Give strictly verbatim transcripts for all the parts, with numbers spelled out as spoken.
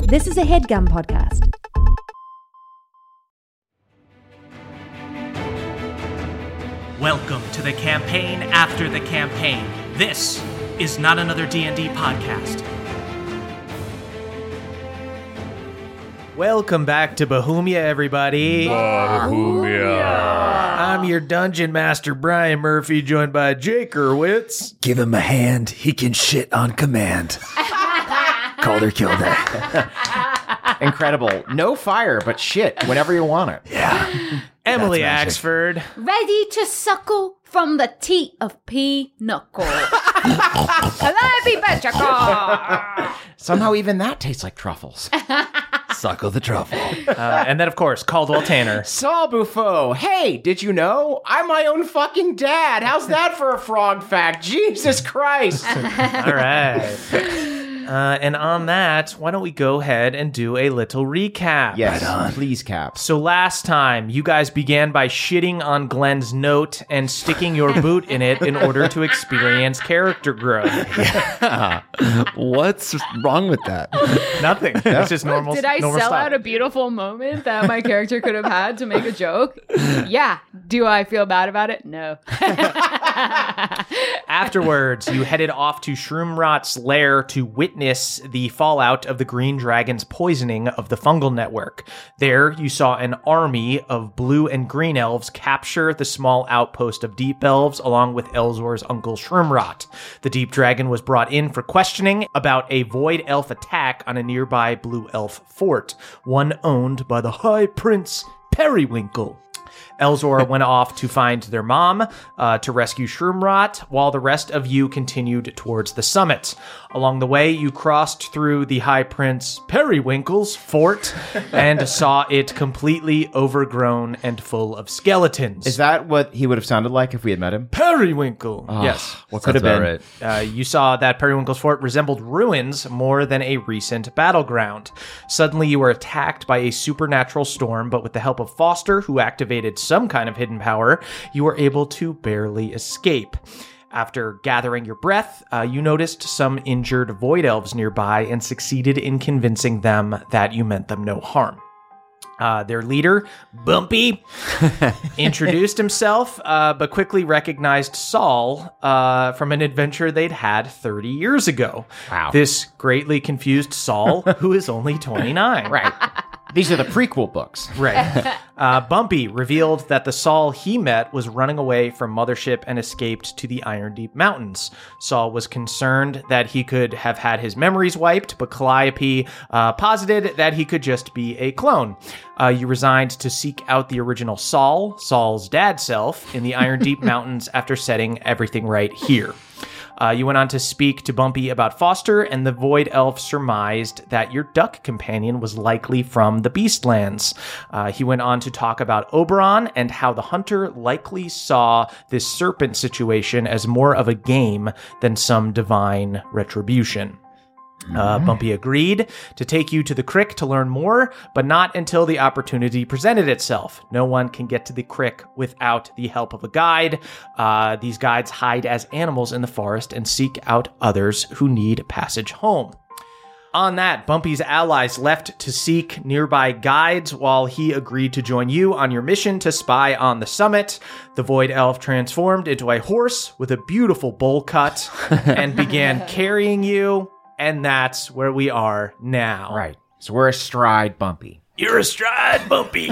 This is a HeadGum podcast. Welcome to the campaign after the campaign. This is not another D and D podcast. Welcome back to Bohemia, everybody. Bohemia. I'm your dungeon master, Brian Murphy, joined by Jake Erwitz. Give him a hand. He can shit on command. Calder killed it. Incredible. No fire, but shit whenever you want it. Yeah. Emily That's Axford. Ready to suckle from the teat of P-Knuckle. Calliope Petrichor. Somehow even that tastes like truffles. Suckle the truffle. Uh, and then, of course, Caldwell Tanner. Saul Buffo. Hey, did you know? I'm my own fucking dad. How's that for a frog fact? Jesus Christ. All right. Uh, and on that, why don't we go ahead and do a little recap? Yes, Right on. please, Caps. So last time, you guys began by shitting on Glenn's note and sticking your boot in it in order to experience character growth. What's wrong with that? Nothing. That's just normal. Did I normal sell style. out a beautiful moment that my character could have had to make a joke? Yeah. Do I feel bad about it? No. Afterwards, you headed off to Shroomrot's lair to witness the fallout of the Green Dragon's poisoning of the fungal network. There, you saw an army of blue and green elves capture the small outpost of deep elves along with Elzor's uncle Shroomrot. The deep dragon was brought in for questioning about a void elf attack on a nearby blue elf fort, one owned by the High Prince Periwinkle. Elzor went off to find their mom uh, to rescue Shroomrot, while the rest of you continued towards the summit. Along the way, you crossed through the High Prince Periwinkle's fort and saw it completely overgrown and full of skeletons. Is that what he would have sounded like if we had met him? Periwinkle? Oh, Yes. What could have been? Uh, you saw that Periwinkle's fort resembled ruins more than a recent battleground. Suddenly, you were attacked by a supernatural storm, but with the help of Foster, who activated some kind of hidden power, you were able to barely escape. After gathering your breath, uh, you noticed some injured void elves nearby and succeeded in convincing them that you meant them no harm. Uh, their leader, Bumpy, introduced himself, uh, but quickly recognized Saul uh, from an adventure they'd had thirty years ago. Wow. This greatly confused Saul, who is only twenty-nine. Right. These are the prequel books. Right. Uh, Bumpy revealed that the Saul he met was running away from Mothership and escaped to the Iron Deep Mountains. Saul was concerned that he could have had his memories wiped, but Calliope uh, posited that he could just be a clone. Uh, you resigned to seek out the original Saul, Saul's dad self, in the Iron Deep Mountains after setting everything right here. Uh, you went on to speak to Bumpy about Foster, and the Void Elf surmised that your duck companion was likely from the Beastlands. Uh, he went on to talk about Oberon and how the hunter likely saw this serpent situation as more of a game than some divine retribution. Uh, Bumpy agreed to take you to the Crick to learn more, but not until the opportunity presented itself. No one can get to the Crick without the help of a guide. Uh, these guides hide as animals in the forest and seek out others who need passage home. On that, Bumpy's allies left to seek nearby guides while he agreed to join you on your mission to spy on the summit. The Void Elf transformed into a horse with a beautiful bowl cut and began carrying you. And that's where we are now. Right. So we're astride Bumpy. You're astride, Bumpy.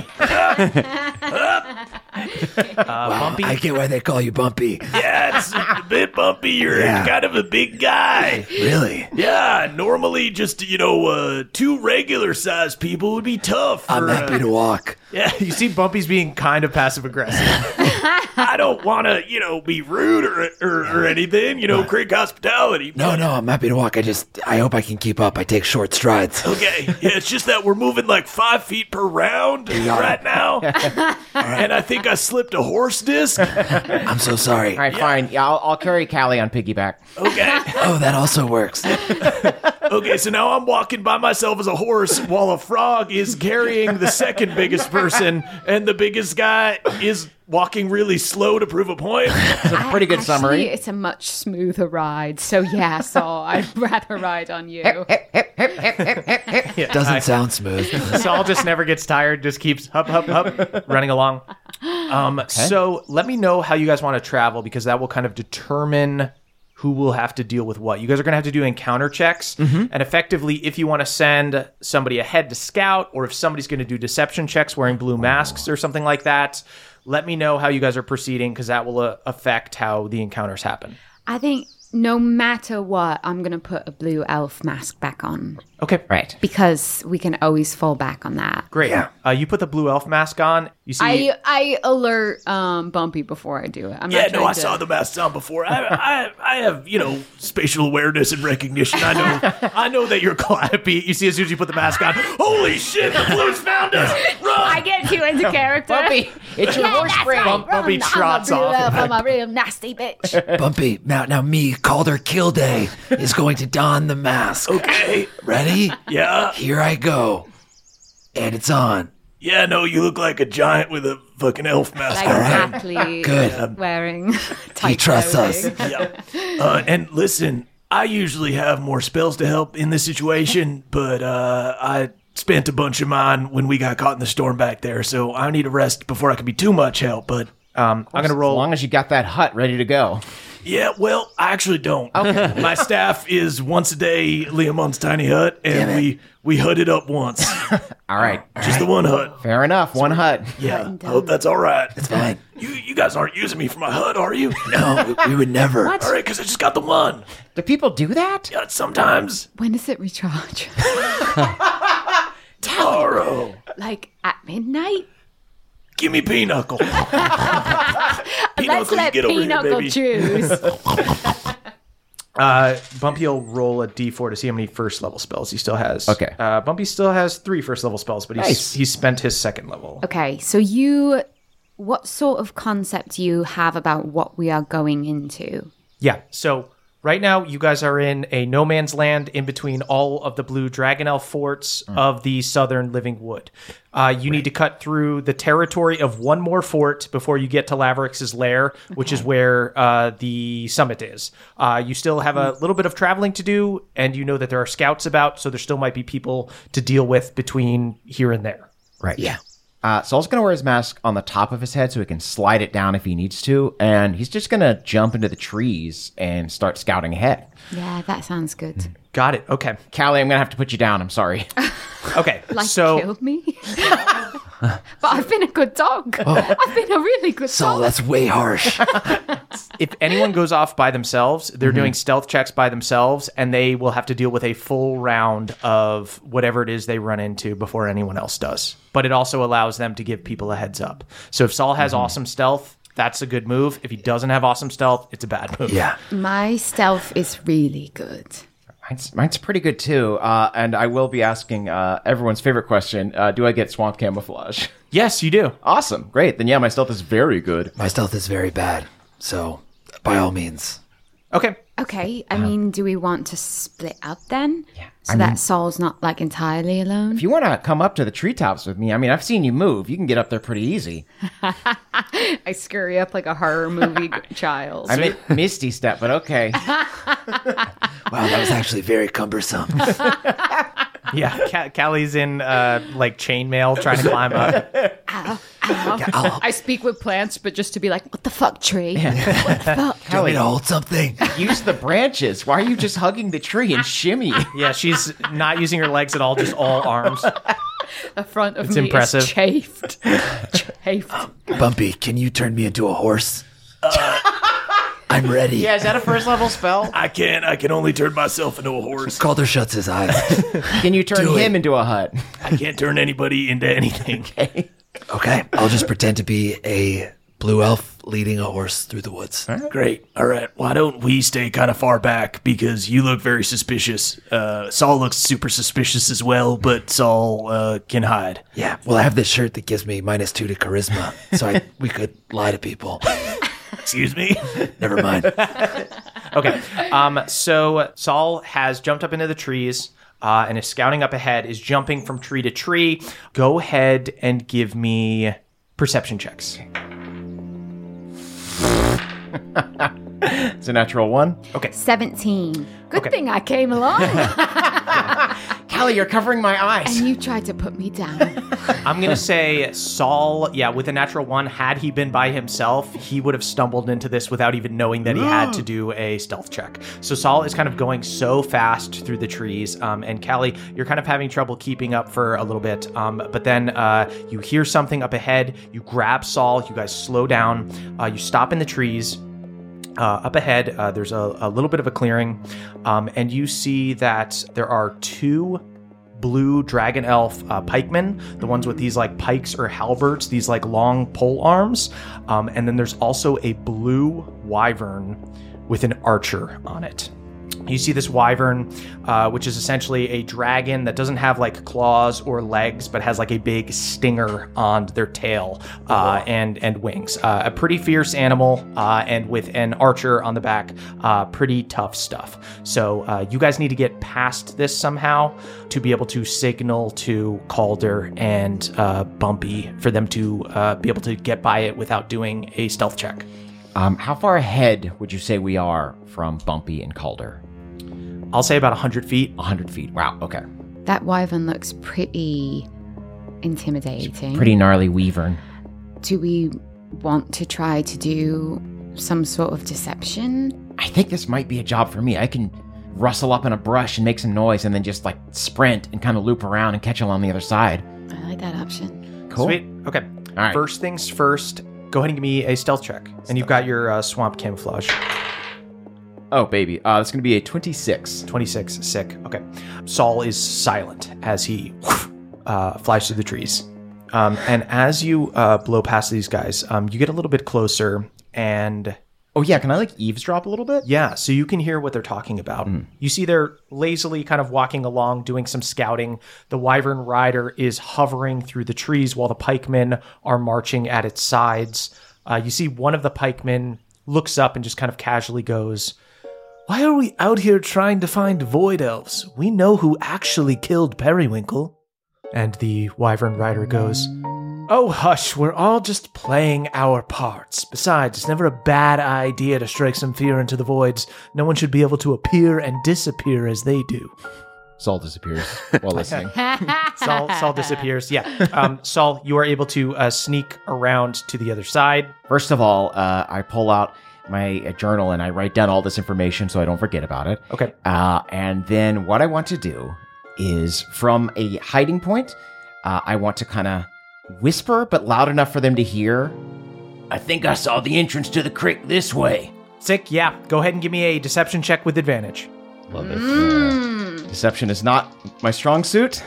uh, Bumpy. I get why they call you Bumpy. Yeah, it's a bit bumpy. You're Yeah. kind of a big guy. Really? Yeah, normally just, you know, uh, two regular sized people would be tough. For, I'm happy uh, to walk. Yeah, You see Bumpy's being kind of passive-aggressive. I don't want to, you know, be rude or, or, or anything, you know, Crick hospitality. No, but- no, I'm happy to walk. I just, I hope I can keep up. I take short strides. Okay, yeah, it's just that we're moving like five feet per round right now. And I think I slipped a horse disc. I'm so sorry. All right, fine. Yeah, I'll, I'll carry Callie on piggyback. Okay. Oh, that also works. Okay, so now I'm walking by myself as a horse while a frog is carrying the second biggest person, and the biggest guy is walking really slow to prove a point. It's a pretty good Actually, summary. It's a much smoother ride. So yeah, Saul, I'd rather ride on you. Doesn't sound smooth. Saul just never gets tired, just keeps hup, hup, hup, running along. Um, So let me know how you guys want to travel, because that will kind of determine who will have to deal with what. You guys are going to have to do encounter checks. And effectively, if you want to send somebody ahead to scout, or if somebody's going to do deception checks wearing blue masks or something like that, let me know how you guys are proceeding, because that will uh, affect how the encounters happen. I think no matter what, I'm going to put a blue elf mask back on. Okay. Right. Because we can always fall back on that. Great. Uh, you put the blue elf mask on. You see... I I alert um, Bumpy before I do it. I'm Yeah, not no, trying I to- saw the masks on before. I, I, I have, you know, spatial awareness and recognition. I know, I know that you're Calliope. You see, as soon as you put the mask on, holy shit, the blues found us. Run! I get too into character. Bumpy, it's your horse brain. Bump- Bumpy trots off. I'm a real nasty bitch. Bumpy, now, now me, Calder Kilday, is going to don the mask. Okay. Ready? Yeah. Here I go. And it's on. Yeah, no, you look like a giant with a fucking elf mask Like on. exactly Good. wearing tight He trusts us. clothing. Yeah. Uh, and listen, I usually have more spells to help in this situation, but uh, I spent a bunch of mine when we got caught in the storm back there, so I need a rest before I can be too much help. But Um, I'm going to As roll... long as you got that hut ready to go. yeah, well, I actually don't. Okay. My staff is once a day Leomon's tiny hut, and we we hut it up once. All right. Just the one hut. Fair enough. One hut. Yeah, I hope that's all right. It's fine. You you guys aren't using me for my hut, are you? No, we, we would never. All right, because I just got the one. Do people do that? Yeah, sometimes. When does it recharge? Tomorrow. Like at midnight? Give me Pinochle. Let's Pinochle, let get over here, Pinochle baby. choose. Uh, Bumpy will roll a d four to see how many first level spells he still has. Okay. Uh, Bumpy still has three first level spells, but he's, Nice. he's spent his second level. Okay, so you, what sort of concept do you have about what we are going into? Yeah. So right now, you guys are in a no man's land in between all of the blue Dragon Elf forts of the southern Living Wood. Uh, you need to cut through the territory of one more fort before you get to Laverix's lair, which is where uh, the summit is. Uh, you still have a little bit of traveling to do, and you know that there are scouts about, so there still might be people to deal with between here and there. Right. Yeah. Uh, Saul's going to wear his mask on the top of his head so he can slide it down if he needs to. And he's just going to jump into the trees and start scouting ahead. Yeah, that sounds good. Got it. Okay. Callie, I'm going to have to put you down. I'm sorry. Okay. Like, so killed me? But I've been a good dog. I've been a really good Saul, dog. that's way harsh. if anyone goes off by themselves, they're Mm-hmm. doing stealth checks by themselves, and they will have to deal with a full round of whatever it is they run into before anyone else does. But it also allows them to give people a heads up. So if Saul has Mm-hmm. awesome stealth, that's a good move. If he doesn't have awesome stealth, it's a bad move. Yeah. My stealth is really good. Mine's, mine's pretty good, too. Uh, and I will be asking uh, everyone's favorite question. Uh, do I get swamp camouflage? Yes, you do. Awesome. Great. Then, yeah, my stealth is very good. My stealth is very bad. So, by all means. Okay. Okay, I mean, do we want to split up then? Yeah. So I that mean- Saul's not like entirely alone? If you want to come up to the treetops with me, I mean, I've seen you move. You can get up there pretty easy. I scurry up like a horror movie child. I mean, Misty step, but okay. Wow, that was actually very cumbersome. Yeah, Ca- Callie's in uh, like chainmail trying to climb up. Ow, ow. I'll, I speak with plants, but just to be like, what the fuck, tree? What the fuck? do you want me to hold something? Use the branches. Why are you just hugging the tree and shimmy? Yeah, she's not using her legs at all, just all arms. The front of It's me impressive. is chafed. chafed. Bumpy, can you turn me into a horse? I'm ready. Yeah, is that a first level spell? I can't. I can only turn myself into a horse. Calder shuts his eyes. Can you turn Do it. him into a hut? I can't turn anybody into anything. Okay, I'll just pretend to be a blue elf leading a horse through the woods. Great. All right. Why don't we stay kind of far back because you look very suspicious. Uh, Saul looks super suspicious as well, but Saul uh, can hide. Yeah, well, I have this shirt that gives me minus two to charisma, so I, we could lie to people. Excuse me. Never mind. Okay. Um, so Saul has jumped up into the trees uh, and is scouting up ahead, is jumping from tree to tree. Go ahead and give me perception checks. It's a natural one. Okay. seventeen. Good Okay. thing I came along. Callie, you're covering my eyes. And you tried to put me down. I'm going to say Saul, yeah, with a natural one, had he been by himself, he would have stumbled into this without even knowing that he had to do a stealth check. So Saul is kind of going so fast through the trees. Um, and Callie, you're kind of having trouble keeping up for a little bit. Um, but then uh, you hear something up ahead. You grab Saul. You guys slow down. Uh, you stop in the trees. Uh, up ahead, uh, there's a, a little bit of a clearing. Um, and you see that there are two blue dragon elf uh, pikemen, the ones with these like pikes or halberds, these like long pole arms. Um, and then there's also a blue wyvern with an archer on it. You see this wyvern, uh, which is essentially a dragon that doesn't have like claws or legs, but has like a big stinger on their tail uh, and and wings. Uh, a pretty fierce animal, uh, and with an archer on the back, uh, pretty tough stuff. So uh, you guys need to get past this somehow to be able to signal to Calder and uh, Bumpy for them to uh, be able to get by it without doing a stealth check. Um, how far ahead would you say we are from Bumpy and Calder? I'll say about one hundred feet. one hundred feet. Wow, okay. That wyvern looks pretty intimidating. Pretty gnarly wyvern. Do we want to try to do some sort of deception? I think this might be a job for me. I can rustle up in a brush and make some noise and then just like sprint and kind of loop around and catch him on the other side. I like that option. Cool. Sweet. Okay. All right. First things first, go ahead and give me a stealth check. And you've got your uh, swamp camouflage. Oh, baby. Uh, that's going to be a twenty-six. twenty-six. Sick. Okay. Saul is silent as he uh, flies through the trees. Um, and as you uh, blow past these guys, um, you get a little bit closer and... Oh, yeah. Can I like eavesdrop a little bit? Yeah, so you can hear what they're talking about. Mm. You see they're lazily kind of walking along, doing some scouting. The wyvern rider is hovering through the trees while the pikemen are marching at its sides. Uh, you see one of the pikemen looks up and just kind of casually goes, "Why are we out here trying to find void elves? We know who actually killed Periwinkle." And the wyvern rider goes, "Oh, hush, we're all just playing our parts. Besides, it's never a bad idea to strike some fear into the voids. No one should be able to appear and disappear as they do." Saul disappears while listening. Saul, Saul disappears. Yeah. Um, Saul, you are able to uh, sneak around to the other side. First of all, uh, I pull out my uh, journal and I write down all this information so I don't forget about it. Okay. Uh, and then what I want to do is from a hiding point, uh, I want to kind of whisper, but loud enough for them to hear. "I think I saw the entrance to the creek this way." Sick. Yeah. Go ahead and give me a deception check with advantage. Love it. Uh, deception is not my strong suit.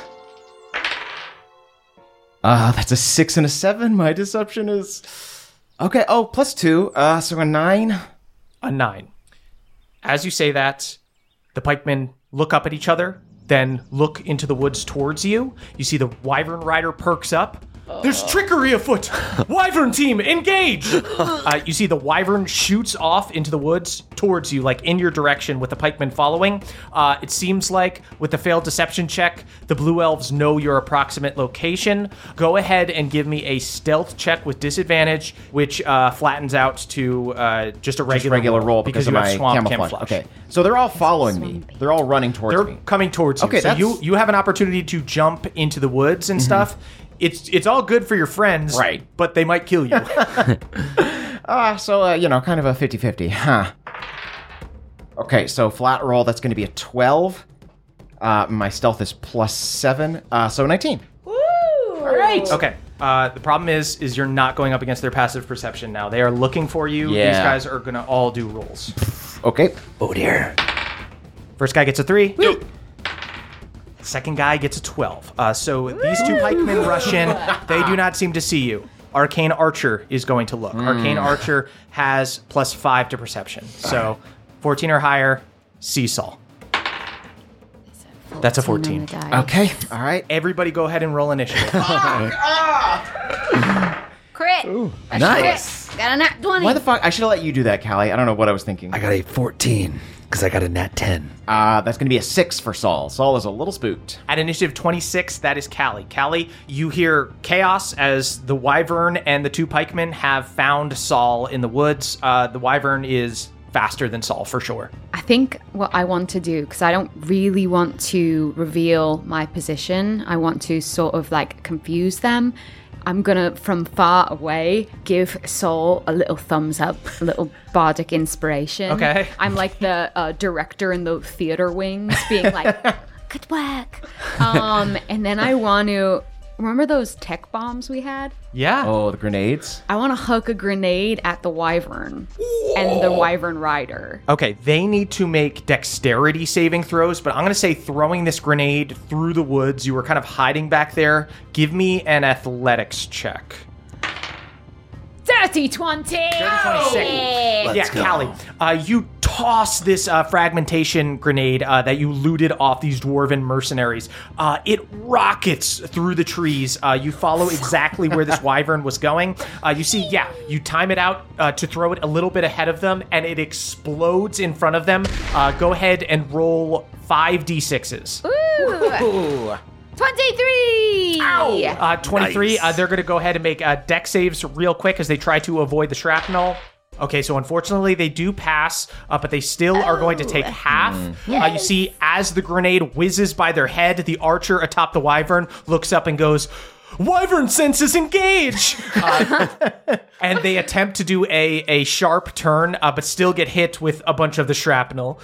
Uh, that's a six and a seven. My deception is... Okay, oh, plus two. Uh, so a nine. A nine. As you say that, the pikemen look up at each other, then look into the woods towards you. You see the wyvern rider perks up. There's trickery afoot! Wyvern team, engage! Uh, you see the wyvern shoots off into the woods towards you, like in your direction with the pikemen following. Uh, it seems like with the failed deception check, the blue elves know your approximate location. Go ahead and give me a stealth check with disadvantage, which uh, flattens out to uh, just a regular, Just regular roll because, because of you my have swamp camouflage. camouflage. Okay, so they're all following me. They're all running towards They're me. coming towards you. Okay, so that's- you you have an opportunity to jump into the woods and stuff. It's it's all good for your friends, Right. But they might kill you. Ah, so, uh, you know, kind of a fifty-fifty, huh? Okay, so flat roll, that's going to be a twelve. Uh, my stealth is plus seven, uh, so nineteen. All right. Okay. Uh, the problem is, is you're not going up against their passive perception now. They are looking for you. Yeah. These guys are gonna all do rolls. Okay. Oh dear. First guy gets a three. Second guy gets a twelve. Uh, so these two pikemen rush in. They do not seem to see you. Arcane Archer is going to look. Arcane Archer has plus five to perception. So fourteen or higher, see Saul. That's a fourteen. on the die. Okay, all right. Everybody go ahead and roll initiative. Crit. Nice. Got a nat twenty. Why the fuck? I should have let you do that, Callie. I don't know what I was thinking. I got a fourteen because I got a nat ten. Uh, that's going to be a six for Saul. Saul is a little spooked. At initiative twenty-six, that is Callie. Callie, you hear chaos as the Wyvern and the two pikemen have found Saul in the woods. Uh, the Wyvern is faster than Saul, for sure. I think what I want to do, because I don't really want to reveal my position, I want to sort of like confuse them. I'm gonna, from far away, give Saul a little thumbs up, a little bardic inspiration. Okay. I'm like the uh, director in the theater wings, being like, good work. Um, and then I want to, remember those tech bombs we had? Yeah. Oh, the grenades? I want to hook a grenade at the Wyvern and the Wyvern rider. Okay, they need to make dexterity saving throws, but I'm going to say throwing this grenade through the woods. You were kind of hiding back there. Give me an athletics check. Dirty twenty! Dirty twenty-six. Yeah, Callie, uh, you toss this uh, fragmentation grenade uh, that you looted off these dwarven mercenaries. Uh, it rockets through the trees. Uh, you follow exactly where this wyvern was going. Uh, you see, yeah, you time it out uh, to throw it a little bit ahead of them, and it explodes in front of them. Uh, go ahead and roll five d sixes. Ooh! twenty-three! Ow! Uh, twenty-three. Nice. Uh, they're going to go ahead and make uh, dex saves real quick as they try to avoid the shrapnel. Okay, so unfortunately they do pass, uh, but they still are going to take half. Uh, you see, as the grenade whizzes by their head, the archer atop the wyvern looks up and goes, "Wyvern senses engage!" Uh, and they attempt to do a, a sharp turn, uh, but still get hit with a bunch of the shrapnel.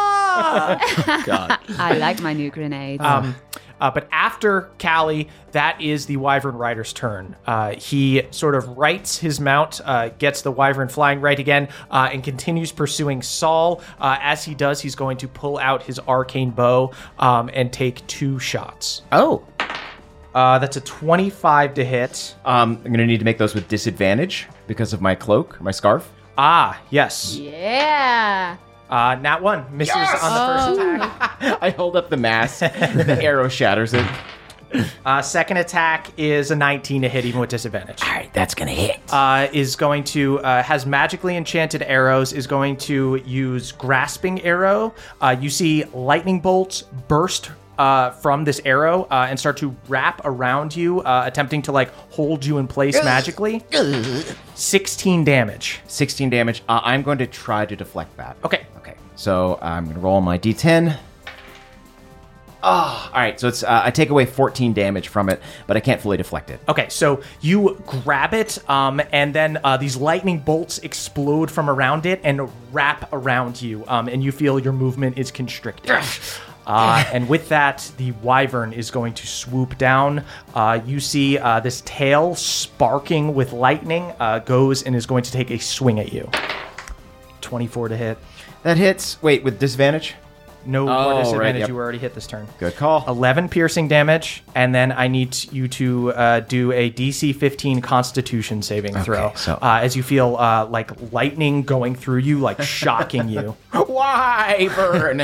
Ah! God. I like my new grenade. Um, uh, but after Callie, that is the Wyvern Rider's turn. Uh, he sort of rights his mount, uh, gets the Wyvern flying right again, uh, and continues pursuing Saul. Uh, as he does, he's going to pull out his arcane bow um, and take two shots. Oh. Uh, that's a twenty-five to hit. Um, I'm going to need to make those with disadvantage because of my cloak, my scarf. Ah, yes. yeah! Uh, nat one misses on the first attack. I hold up the mask. The arrow shatters it. Uh, second attack is a nineteen to hit, even with disadvantage. All right, that's going to hit. Uh, is going to, uh, has magically enchanted arrows, is going to use Grasping Arrow. Uh, you see lightning bolts burst uh, from this arrow uh, and start to wrap around you, uh, attempting to like hold you in place magically. sixteen damage. sixteen damage. Uh, I'm going to try to deflect that. Okay. Okay. So I'm going to roll my d ten. Oh, all right. So it's uh, I take away fourteen damage from it, but I can't fully deflect it. Okay, so you grab it, um, and then uh, these lightning bolts explode from around it and wrap around you, um, and you feel your movement is constricted. Uh, and with that, the wyvern is going to swoop down. Uh, you see uh, this tail sparking with lightning, uh, goes and is going to take a swing at you. twenty-four to hit. That hits. Wait, with disadvantage? No Oh, more right, disadvantage. yep. You already hit this turn. Good call. eleven piercing damage, and then I need you to uh, do a D C fifteen Constitution saving throw. so- uh, as you feel uh, like lightning going through you, like shocking you. Wyvern.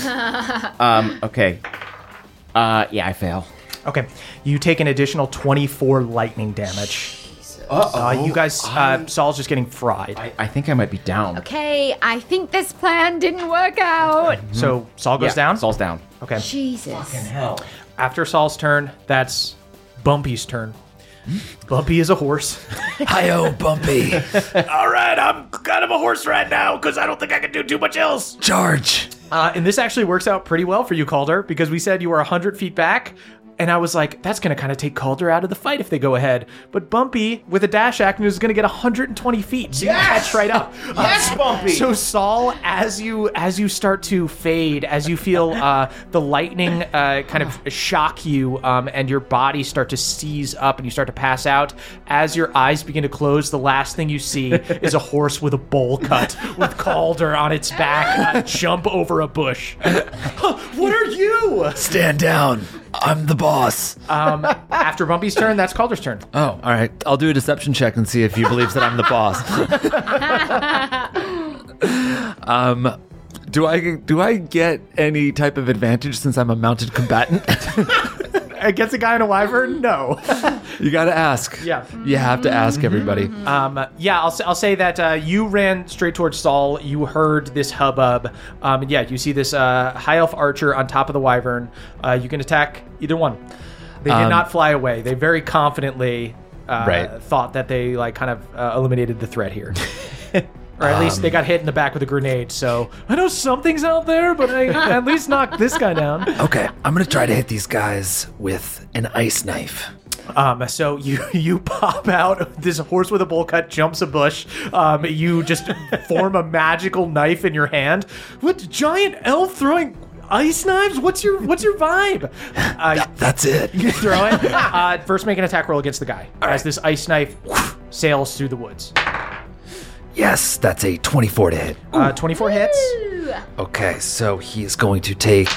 um. Okay. Uh. Yeah, I fail. Okay, you take an additional twenty-four lightning damage. Uh, you guys, uh, Saul's just getting fried. I, I think I might be down. Okay, I think this plan didn't work out. So Saul goes Yeah, down? Saul's down. Okay. Jesus. Hell. After Saul's turn, that's Bumpy's turn. Bumpy is a horse. Hi-yo, Bumpy. All right, I'm kind of a horse right now because I don't think I can do too much else. Charge. Uh, and this actually works out pretty well for you, Calder, because we said you were one hundred feet back. And I was like, that's going to kind of take Calder out of the fight if they go ahead. But Bumpy, with a dash action, is going to get one hundred twenty feet, so you can catch right up. Yes, Bumpy! So Saul, as you as you start to fade, as you feel uh, the lightning uh, kind of shock you, um, and your body start to seize up and you start to pass out, as your eyes begin to close, the last thing you see is a horse with a bowl cut with Calder on its back uh, jump over a bush. What are you? Stand down. I'm the boss. Um, after Bumpy's turn, that's Calder's turn. Oh, all right. I'll do a deception check and see if he believes that I'm the boss. um, do I do I get any type of advantage since I'm a mounted combatant? Against a guy in a wyvern? No. You gotta ask. Yeah. You have to ask everybody. Um, yeah, I'll, s- I'll say that uh, you ran straight towards Saul. You heard this hubbub. Um, and yeah, you see this uh, high elf archer on top of the wyvern. Uh, you can attack either one. They did Um, not fly away. They very confidently uh, Right. thought that they like kind of uh, eliminated the threat here. Or at least they got hit in the back with a grenade. So I know something's out there, but I at least knocked this guy down. Okay, I'm gonna try to hit these guys with an ice knife. Um, so you you pop out. This horse with a bowl cut jumps a bush. Um, you just form a magical knife in your hand. What giant elf throwing ice knives? What's your what's your vibe? Uh, That's it. you throw it. Uh, first, make an attack roll against the guy as this ice knife sails through the woods. Yes, that's a twenty-four to hit. Uh, twenty-four hits. Okay, so he is going to take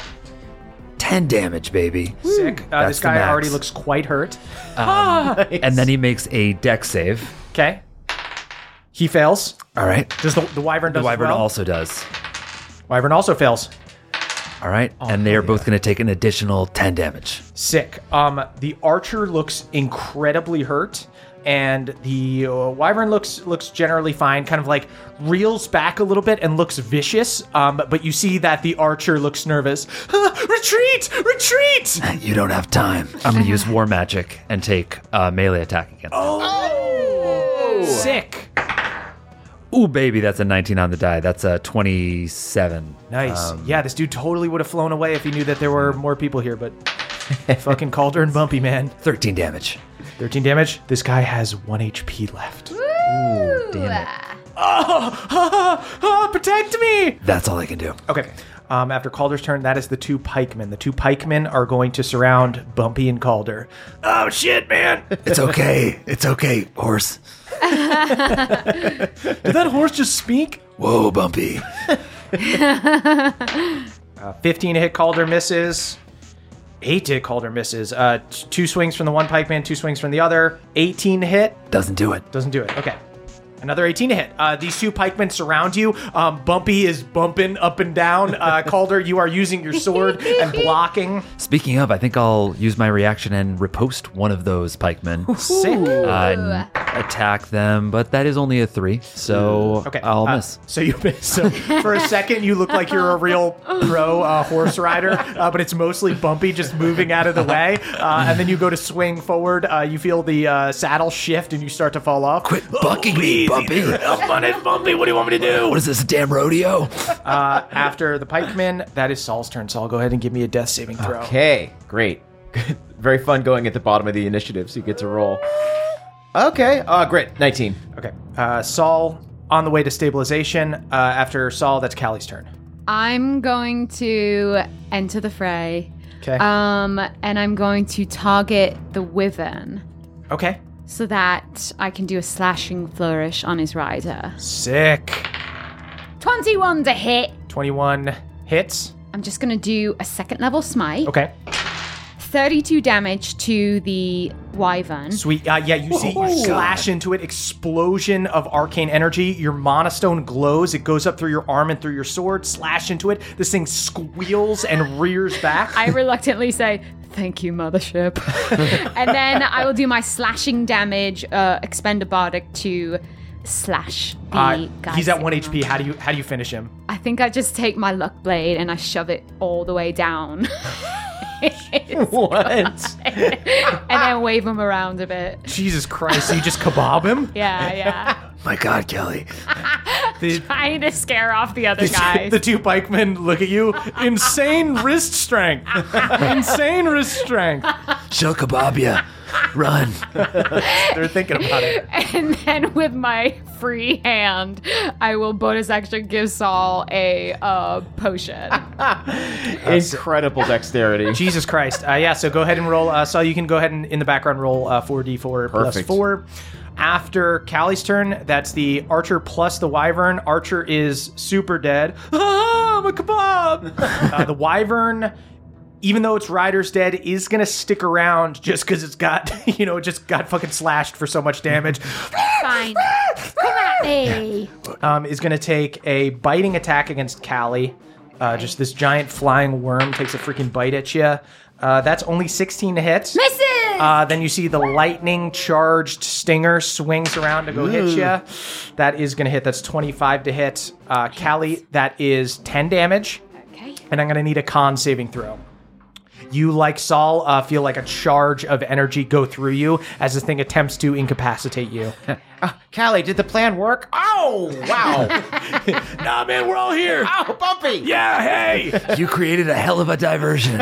ten damage, baby. Sick. Uh, That's this the guy max. already looks quite hurt. And then he makes a dex save. Okay. He fails. All right. Does the, the wyvern does The wyvern as well? also does. Wyvern also fails. All right. and they are both going to take an additional ten damage. Sick. Um, the archer looks incredibly hurt, and the uh, wyvern looks looks generally fine. Kind of like reels back a little bit and looks vicious. Um, but you see that the archer looks nervous. Ah, retreat! Retreat! You don't have time. I'm going to use War Magic and take uh, melee attack against him. Sick. Ooh, baby, that's a nineteen on the die. That's a twenty-seven. Nice. yeah, this dude totally would have flown away if he knew that there were more people here. But fucking Calder and Bumpy, man. thirteen damage. thirteen damage. This guy has one H P left. Ooh, damn it. Ah, ah, ah, protect me! That's all I can do. Okay. Um, after Calder's turn, that is the two pikemen. The two pikemen are going to surround Bumpy and Calder. Oh, shit, man. It's okay. It's okay, horse. Did that horse just speak? Whoa, Bumpy. Uh, fifteen to hit, Calder misses. eight to hit, Calder misses. Uh, t- two swings from the one pikeman, two swings from the other. eighteen to hit. Doesn't do it. Doesn't do it. Okay. Another eighteen to hit. Uh, these two pikemen surround you. Um, Bumpy is bumping up and down. Uh, Calder, you are using your sword and blocking. Speaking of, I think I'll use my reaction and riposte one of those pikemen. Sick. Uh, and attack them, but that is only a three, so Okay. I'll uh, miss. So you miss. So for a second, you look like you're a real pro uh, horse rider, uh, but it's mostly Bumpy just moving out of the way. Uh, and then you go to swing forward. Uh, you feel the uh, saddle shift, and you start to fall off. Quit bucking me, Bumpy. Help on it, Bumpy. What do you want me to do? What is this, a damn rodeo? Uh, after the pikeman, that is Saul's turn. Saul, go ahead and give me a death saving throw. Okay, great. Very fun going at the bottom of the initiative, so you get to roll. Okay, uh, great. nineteen. Okay. Uh, Saul on the way to stabilization. Uh, after Saul, that's Callie's turn. I'm going to enter the fray. Okay. Um, and I'm going to target the wyvern Okay. so that I can do a slashing flourish on his rider. Sick. twenty-one to hit. twenty-one hits. I'm just going to do a second level smite. Okay. thirty-two damage to the wyvern. Sweet. Uh, yeah, you see, you slash into it. Explosion of arcane energy. Your monostone glows. It goes up through your arm and through your sword. Slash into it. This thing squeals and rears back. I reluctantly say, thank you, mothership. And then I will do my slashing damage, uh, expend a bardic to slash the Uh, guy. he's at sitting one H P. on. How do you how do you finish him? I think I just take my luck blade and I shove it all the way down. What? And then wave him around a bit. Jesus Christ! So you just kebab him? Yeah, yeah. My God, Kelly. The, Trying to scare off the other guys. the two pikemen look at you. Insane wrist strength. Insane wrist strength. She'll kebab ya. Run. They're thinking about it. And then with my free hand, I will bonus action give Saul a uh, potion. Incredible dexterity. Jesus Christ. Uh, yeah, so go ahead and roll. Uh, so you can go ahead and, in the background, roll uh, four d four plus Perfect. four. After Callie's turn, that's the archer plus the wyvern. Archer is super dead. Ah, I'm a kebab! uh, the wyvern, even though its rider's dead, is going to stick around just because it's got, you know, it just got fucking slashed for so much damage. Fine. Come at me. Um, is going to take a biting attack against Callie. Uh, just this giant flying worm takes a freaking bite at you. Uh, that's only sixteen to hit. Misses! Uh, then you see the lightning charged stinger swings around to go hit you. That is going to hit. That's twenty-five to hit. Uh, Callie, that is ten damage. Okay. And I'm going to need a con saving throw. You, like Saul, uh, feel like a charge of energy go through you as the thing attempts to incapacitate you. Uh, Callie, did the plan work? Oh, wow. Nah, man, we're all here. Oh, Bumpy. Yeah, hey. You created a hell of a diversion.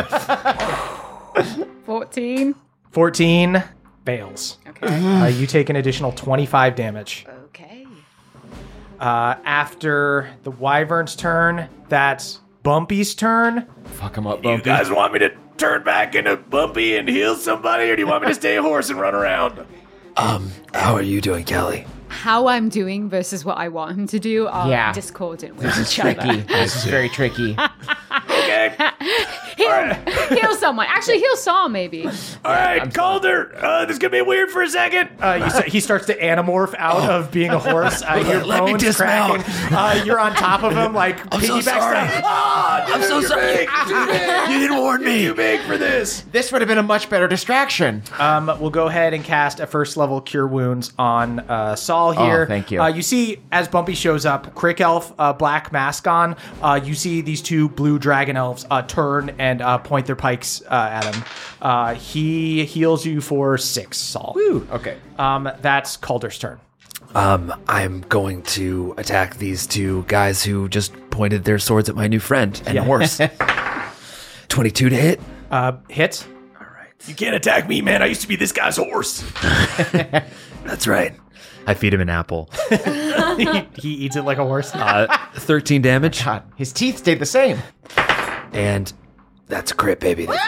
fourteen. fourteen fails. Okay. Uh, you take an additional twenty-five damage. Okay. Uh, after the Wyvern's turn, that's Bumpy's turn. Fuck him up, You Bumpy. guys want me to turn back into Bumpy and heal somebody, or do you want me to stay a horse and run around? Um, how are you doing, Callie? How I'm doing versus what I want him to do are Yeah. discordant with This is each tricky. other. This is very tricky. Okay. Heal, heal someone. Actually, heal Saul, maybe. All right, Calder. Uh, this is gonna be weird for a second. Uh, you st- he starts to anamorph out of being a horse. Uh, your Let me bones dismount. cracking. Uh, you're on top of him, like I'm so piggyback sorry. style. Ah, I'm so you're sorry. big. You're too big. You didn't warn me. Too big for this. This would have been a much better distraction. Um, we'll go ahead and cast a first level Cure Wounds on uh, Saul here. Oh, thank you. Uh, you see, as Bumpy shows up, Crick Elf, uh, black mask on, uh, you see these two blue dragon elves uh, turn and uh, point their pikes uh, at him. Uh, he heals you for six, Saul. Woo. Okay. Um, that's Calder's turn. Um, I'm going to attack these two guys who just pointed their swords at my new friend and Yeah. horse. twenty-two to hit. Uh, hit. You can't attack me, man. I used to be this guy's horse. That's right. I feed him an apple. he, he eats it like a horse. Uh, thirteen damage. God, his teeth stayed the same. And that's a crit, baby. That's-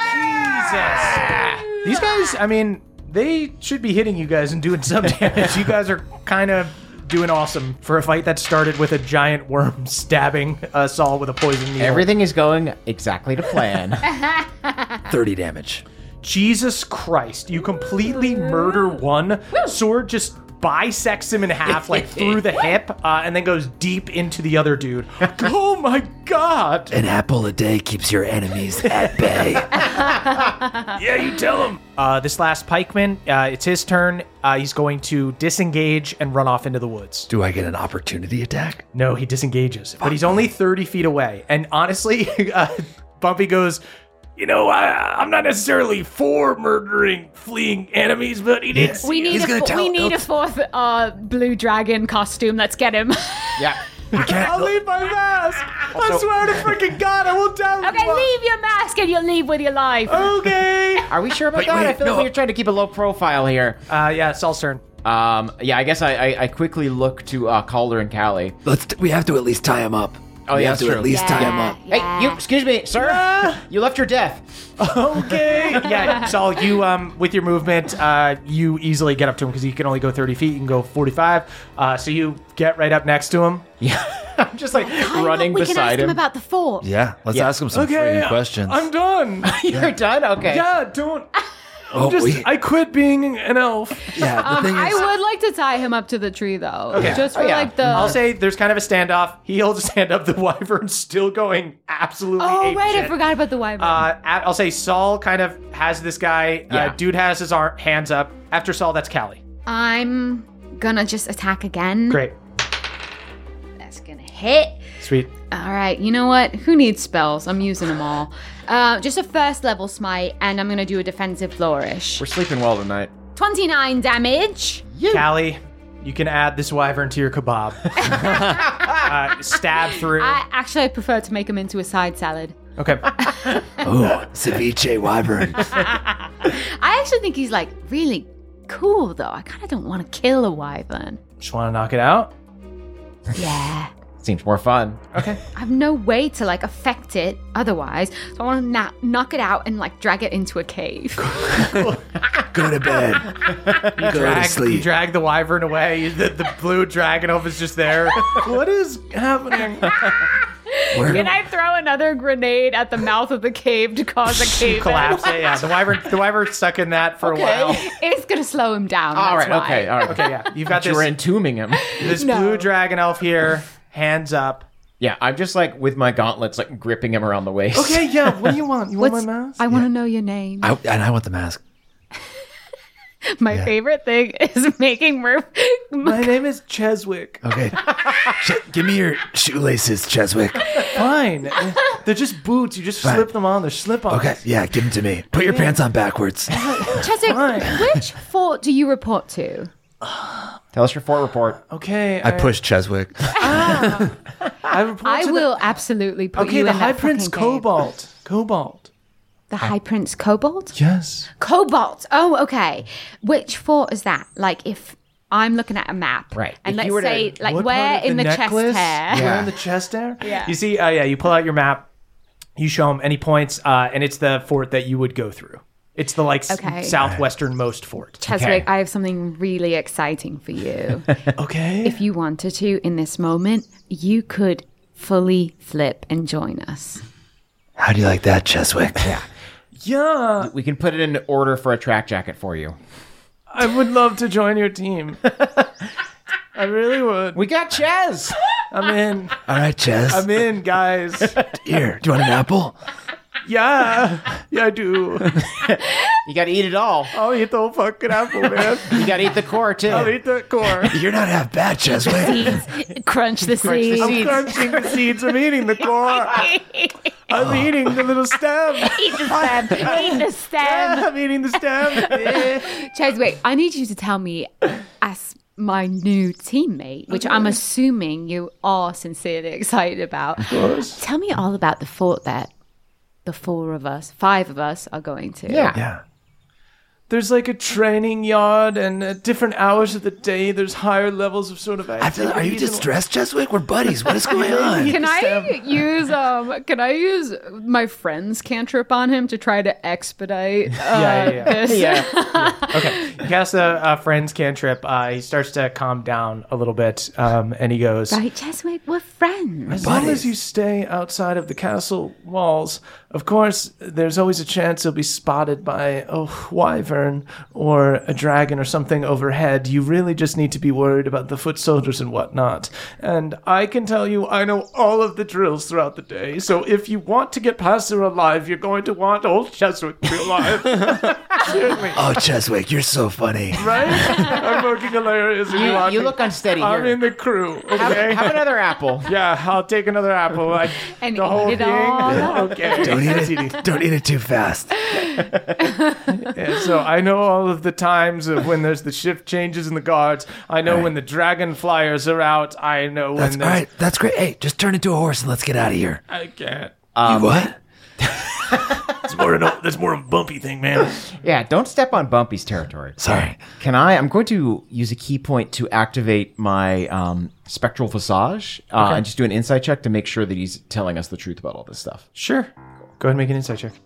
Jesus. These guys, I mean, they should be hitting you guys and doing some damage. You guys are kind of doing awesome for a fight that started with a giant worm stabbing uh, Saul with a poison needle. Everything is going exactly to plan. thirty damage. Jesus Christ, you completely murder one. Sword just bisects him in half, like through the hip, uh, and then goes deep into the other dude. Oh my God. An apple a day keeps your enemies at bay. Yeah, you tell him. Uh, this last pikeman, uh, it's his turn. Uh, he's going to disengage and run off into the woods. Do I get an opportunity attack? No, he disengages, but he's only thirty feet away. And honestly, uh, Bumpy goes, You know, I, I'm not necessarily for murdering fleeing enemies, but he did. We need He's a gonna fo- tell- we need a fourth uh, blue dragon costume. Let's get him. Yeah. You can't. I'll leave my mask. I swear to freaking God, I will down Okay, you. leave your mask and you'll leave with your life. Okay. Are we sure about Wait, that? I wait, feel no. like we were trying to keep a low profile here. Uh, yeah, Saul's turn. Um, yeah, I guess I, I, I quickly look to uh, Calder and Callie. Let's. We have to at least tie him up. Oh, we yeah, have to that's at true. least tie him up. Hey, you, excuse me, sir. You left your death. Okay. Yeah, Saul, you um with your movement, uh, you easily get up to him because he can only go thirty feet. You can go forty-five. Uh, so you get right up next to him. Yeah. I'm just like running we can ask beside him him. about the fort. Yeah. Let's Yeah. ask him some Okay, freaking questions. I'm done. You're done? Okay. Yeah, don't. oh, Just, we, I quit being an elf. yeah. The Um, thing I is, would like to tie him up to the tree, though. Okay. Just for Oh, yeah. like the. I'll say there's kind of a standoff. He holds his hand up. The wyvern's still going absolutely oh, ape right. shit. I forgot about the wyvern. Uh, at- I'll say Saul kind of has this guy. Yeah. Uh, dude has his arm, hands up. After Saul, that's Callie. I'm gonna just attack again. Great. That's gonna hit. Sweet. All right, you know what? Who needs spells? I'm using them all. Uh, just a first level smite, and I'm going to do a defensive flourish. We're sleeping well tonight. twenty-nine damage. Callie, you can add this wyvern to your kebab. uh, stab through. I actually I prefer to make him into a side salad. Okay. oh, ceviche wyvern. I actually think he's like really cool, though. I kind of don't want to kill a wyvern. Just want to knock it out. Yeah. Seems more fun. Okay. I have no way to like affect it otherwise, so I want to na- knock it out and like drag it into a cave. Go to bed. Go to Drag, you sleep. drag the wyvern away. The, the blue dragon elf is just there. What is happening? Where- Can I throw another grenade at the mouth of the cave to cause a cave Collapse it. Yeah, the wyvern. The wyvern's stuck in that for a while. It's gonna slow him down. All that's right, why. okay, all right. Okay, yeah. You've got You this. were entombing him. This No. blue dragon elf here. Hands up. Yeah, I'm just like with my gauntlets, like gripping him around the waist. Okay, yeah. What do you want? You want What's- my mask? I want to know your name. I, and I want the mask. My Yeah. favorite thing is making Murph. My name is Cheswick. Okay. Ch- give me your shoelaces, Cheswick. Fine. They're just boots. You just Fine. slip them on. They're slip-ons. Okay, yeah, give them to me. Put your pants on backwards. Cheswick, Fine. which fort do you report to? Tell us your fort report. Okay. I pushed Cheswick. I, report I to the- will absolutely put Okay, you the in High that Prince fucking cave. Cobalt. Cobalt. The High Prince Cobalt? Yes. Cobalt. Oh, okay. Which fort is that? Like, if I'm looking at a map, Right. And If let's you were to- say, like, What where part of in the, chest necklace? hair? Where in the chest hair? Yeah. You see, uh, yeah, you pull out your map, you show him any points, uh, and it's the fort that you would go through. It's the, like, s- Okay. southwesternmost fort. Cheswick, Okay. I have something really exciting for you. Okay. If you wanted to, in this moment, you could fully flip and join us. How do you like that, Cheswick? Yeah. yeah, We can put it in order for a track jacket for you. I would love to join your team. I really would. We got Ches. I'm in. All right, Ches. I'm in, guys. Here, do you want an apple? Yeah. Yeah, I do. You got to eat it all. I'll eat the whole fucking apple, man. You got to eat the core too. I'll eat the core. You're not half bad, Cheswick. Seeds. Crunch the Crunch the seeds. I'm seeds. crunching the seeds. I'm eating the core. I'm eating the little stem. Eat the stem. Eat the stem. I'm eating the stem. Cheswick, I need you to tell me, as my new teammate, which I'm assuming you are sincerely excited about, tell me all about the fort that the four of us, five of us, are going to. Yeah. Yeah. There's like a training yard, and at different hours of the day, there's higher levels of sort of I feel, activities. are you and- distressed, Cheswick? We're buddies. What is going on? Can I use um? Can I use my friend's cantrip on him to try to expedite uh, Yeah, yeah, yeah. this? Yeah. Okay, you cast a, a friend's cantrip. Uh, he starts to calm down a little bit, um, and he goes, Right, Cheswick, we're friends. as long as you stay outside of the castle walls, of course, there's always a chance you'll be spotted by a wyvern or a dragon or something overhead. You really just need to be worried about the foot soldiers and whatnot. And I can tell you, I know all of the drills throughout the day, so if you want to get past there alive, you're going to want old Cheswick to be alive. Certainly. Oh, Cheswick, you're so funny. Right? I'm fucking hilarious. If you, You, want you me. look unsteady I'm here. in the crew, have, okay? have another apple. Yeah, I'll take another apple. Like And the eat whole it thing. all. Okay. Don't eat it. Don't eat it too fast. Yeah, so I know all of the times of when there's the shift changes in the guards. I know All right. when the dragon flyers are out. I know That's when all there's... right. That's great. Hey, just turn into a horse and let's get out of here. I can't. you what? That's more, of a, that's more of a bumpy thing, man. Yeah, don't step on Bumpy's territory. Sorry. Can I? I'm going to use a key point to activate my um, spectral visage uh, and just do an insight check to make sure that he's telling us the truth about all this stuff. Sure. Go ahead and make an insight check.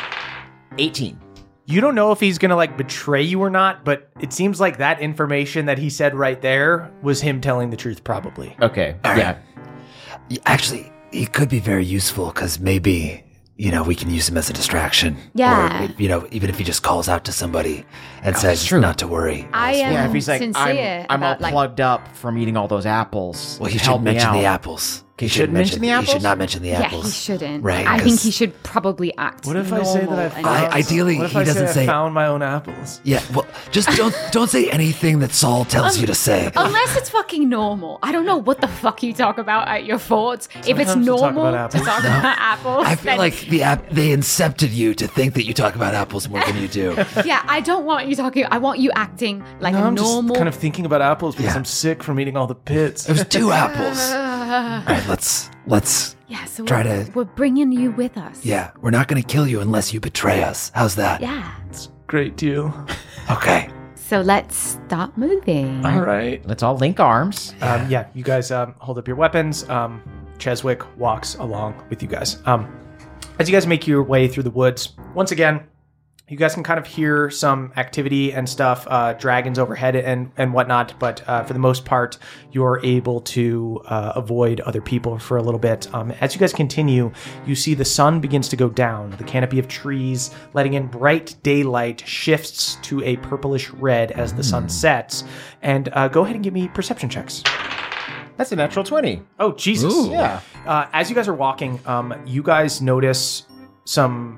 eighteen. You don't know if he's going to like betray you or not, but it seems like that information that he said right there was him telling the truth probably. Okay. All yeah. right. Y- Actually, he could be very useful because maybe, you know, we can use him as a distraction. Yeah. Or, you know, even if he just calls out to somebody and that's says true. not to worry. I am Yeah, if he's like, sincere I'm, I'm all about, like, plugged up from eating all those apples. Well, he help should me mention out. the apples. He He shouldn't mention the He apples? should not mention the Yeah, apples. he shouldn't. Right, I think 'cause- he should probably act. What if I say that I normal and found... I- ideally, what if he I doesn't say, say- I found my own apples? Yeah, well, just don't don't say anything that Saul tells you to say. Unless it's fucking normal. I don't know what the fuck you talk about at your forts. If it's Sometimes we'll talk normal about to apples. talk about apples, I feel then- like the app they incepted you to think that you talk about apples more than you do. yeah, I don't want you talking. I want you acting like No, a I'm normal. just kind of thinking about apples because Yeah. I'm sick from eating all the pits. It was two apples. All right, let's let's. yeah, so try we're, to- we're bringing you with us. Yeah, we're not going to kill you unless you betray us. How's that? Yeah. Great deal. Okay. So let's start moving. All right. Let's all link arms. Um, yeah, you guys um, hold up your weapons. Um, Cheswick walks along with you guys. Um, as you guys make your way through the woods, once again, you guys can kind of hear some activity and stuff, uh, dragons overhead and, and whatnot, but uh, for the most part, you're able to uh, avoid other people for a little bit. Um, as you guys continue, you see the sun begins to go down. The canopy of trees, letting in bright daylight, shifts to a purplish red as the sun sets. And uh, go ahead and give me perception checks. That's a natural twenty. Oh, Jesus. Yeah. Uh, as you guys are walking, um, you guys notice some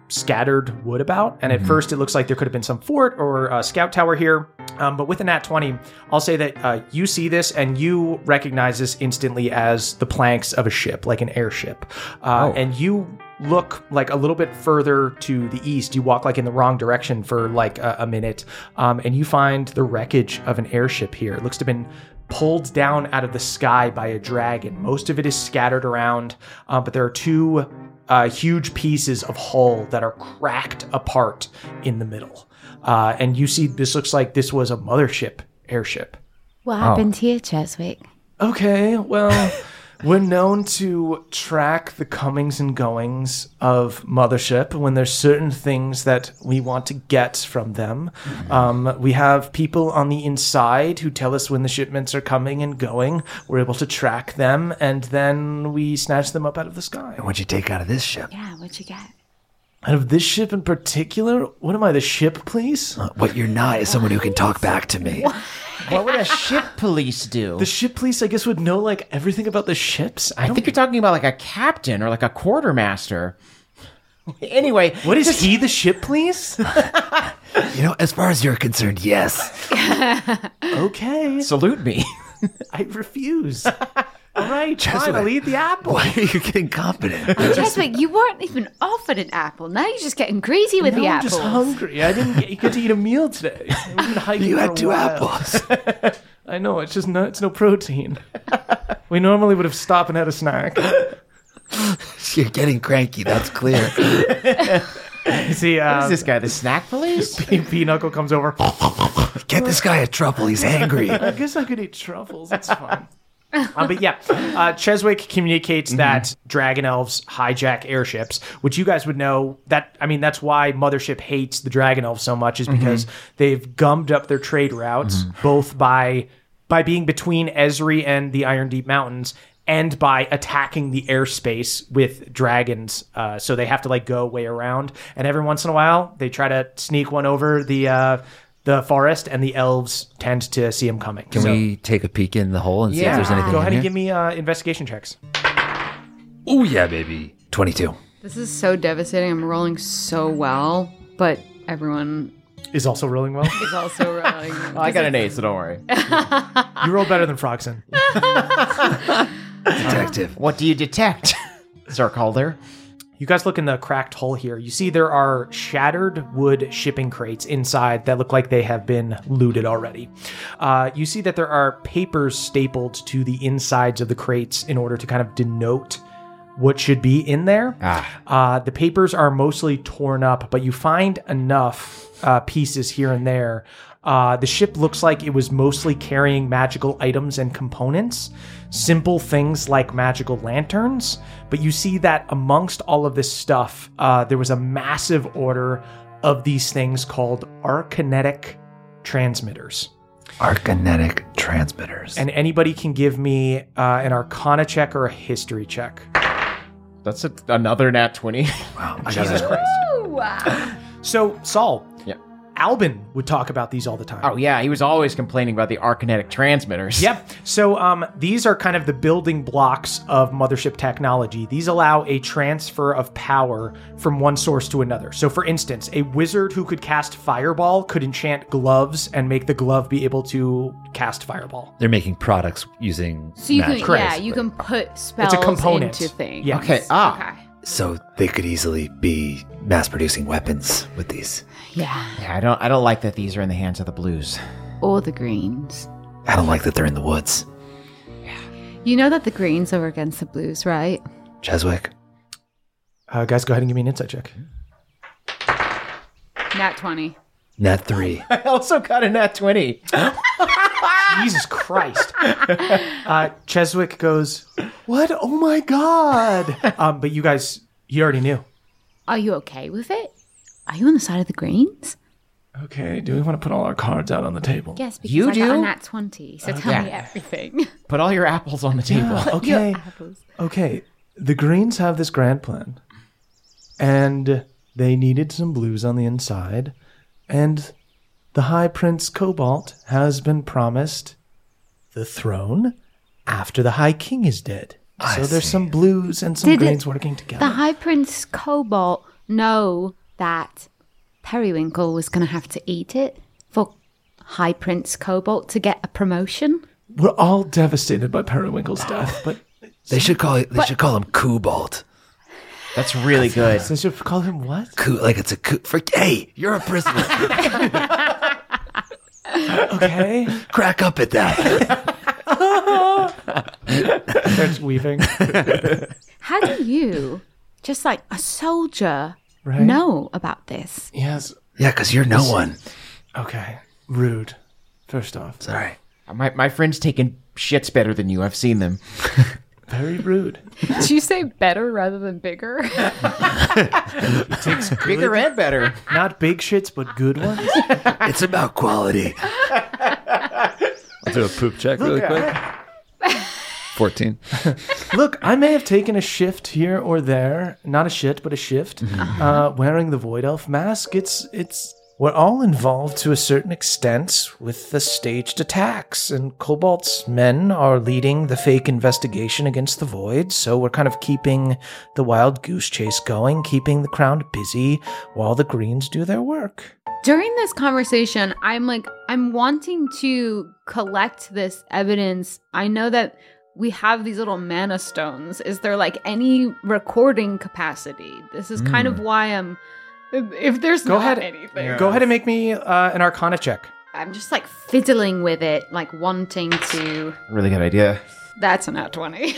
scattered wood about. And at first, it looks like there could have been some fort or a scout tower here. Um, but with a nat twenty, I'll say that uh, you see this and you recognize this instantly as the planks of a ship, like an airship. Uh, Oh. And you look like a little bit further to the east. You walk like in the wrong direction for like a, a minute, um, and you find the wreckage of an airship here. It looks to have been pulled down out of the sky by a dragon. Most of it is scattered around, uh, but there are two uh, huge pieces of hull that are cracked apart in the middle. Uh, and you see, this looks like this was a mothership airship. What happened here, Cheswick? Okay, well, we're known to track the comings and goings of Mothership when there's certain things that we want to get from them. Um, we have people on the inside who tell us when the shipments are coming and going. We're able to track them, and then we snatch them up out of the sky. And what'd you take out of this ship? Yeah, what'd you get? Out of this ship in particular? What am I, the ship police? Uh, what you're not is someone who can talk back to me. What would a ship police do? The ship police, I guess, would know, like, everything about the ships. I, I don't think you're talking about like a captain or like a quartermaster. Anyway, What is he, the ship police? You know, as far as you're concerned, yes. Okay, salute me. I refuse. All right, fine, Jesuit. I'll eat the apple. Why are you getting confident? Cheswick, you weren't even offered an apple. Now you're just getting crazy with No, the I'm apples. just hungry. I didn't get, get to eat a meal today. We've been hiking You for had a two while. apples. I know, it's just no, it's no protein. We normally would have stopped and had a snack. You're getting cranky, that's clear. You see, What uh, is this guy, the snack police? Pinochle comes over. Get this guy a truffle, he's angry. I guess I could eat truffles. It's fine. Uh, but yeah, uh, Cheswick communicates that dragon elves hijack airships, which you guys would know. That I mean, that's why Mothership hates the dragon elves so much, is because they've gummed up their trade routes, both by by being between Esri and the Iron Deep Mountains, and by attacking the airspace with dragons. Uh, so they have to like go way around, and every once in a while they try to sneak one over the. Uh, the forest, and the elves tend to see him coming. Can So- we take a peek in the hole and see yeah, if there's anything go in ahead and here? give me uh, investigation checks. Oh yeah, baby. twenty-two. This is so devastating. I'm rolling so well, but everyone Is also rolling well. is also rolling. Oh, I got an eight, so don't worry. You roll better than Frogson. Detective. What do you detect, Sir Calder? You guys look in the cracked hole here. You see there are shattered wood shipping crates inside that look like they have been looted already. Uh, you see that there are papers stapled to the insides of the crates in order to kind of denote what should be in there. Ah. Uh, the papers are mostly torn up, but you find enough uh, pieces here and there. Uh, the ship looks like it was mostly carrying magical items and components, simple things like magical lanterns. But you see that amongst all of this stuff, uh, there was a massive order of these things called arcanetic transmitters. Arcanetic transmitters. And anybody can give me uh, an arcana check or a history check. That's a, another nat twenty. wow, I Jesus gotta, Christ. So, Saul, Yeah. Albin would talk about these all the time. Oh, yeah, he was always complaining about the arcanetic transmitters. Yep. So um, these are kind of the building blocks of Mothership technology. These allow a transfer of power from one source to another. So for instance, a wizard who could cast Fireball could enchant gloves and make the glove be able to cast Fireball. they're making products using So you can, magic. yeah, you can put spells It's a component. into things. Yeah. Okay, ah. Okay. So they could easily be mass producing weapons with these. Yeah. Yeah, I don't I don't like that these are in the hands of the blues. Or the greens. I don't like that they're in the woods. You know that the greens are against the blues, right? Cheswick. Uh, guys, go ahead and give me an insight check. Nat twenty. Nat three. I also got a nat twenty. Jesus Christ. Uh, Cheswick goes, what? Oh my God. um, but you guys, you already knew. Are you okay with it? Are you on the side of the greens? Okay, do we want to put all our cards out on the table? Yes, because You I got a do? nat twenty. So tell yeah. me everything. Put all your apples on the table. Okay. Apples. Okay, the Greens have this grand plan, and they needed some blues on the inside, and the High Prince Cobalt has been promised the throne after the High King is dead. I so there's see. some blues and some Did it- greens working together. The High Prince Cobalt know that Periwinkle was going to have to eat it for High Prince Cobalt to get a promotion? We're all devastated by Periwinkle's death, but They should call it. They should call him Cobalt. That's really good. they should call him what? Coo, like it's a coo. For, hey, you're a prisoner. Okay. Crack up at that. Starts weaving. How do you, just like a soldier, Right. know about this? Yes. Yeah, because you're no one. Okay. Rude. First off. Sorry. My my friend's taking shits better than you. I've seen them. Very rude. Did you say better rather than bigger? Takes Bigger and better. Not big shits, but good ones. It's about quality. I'll do a poop check really quick. fourteen. Look, I may have taken a shift here or there. Not a shit, but a shift. Uh, wearing the Void Elf mask. It's it's we're all involved to a certain extent with the staged attacks, and Cobalt's men are leading the fake investigation against the Void, so we're kind of keeping the wild goose chase going, keeping the Crown busy while the Greens do their work. During this conversation, I'm like, I'm wanting to collect this evidence. I know that we have these little mana stones. Is there like any recording capacity? This is kind of why I'm, if there's Go not ahead. anything, Go ahead and make me uh, an Arcana check. I'm just like fiddling with it, like wanting to. Really good idea. That's a nat twenty.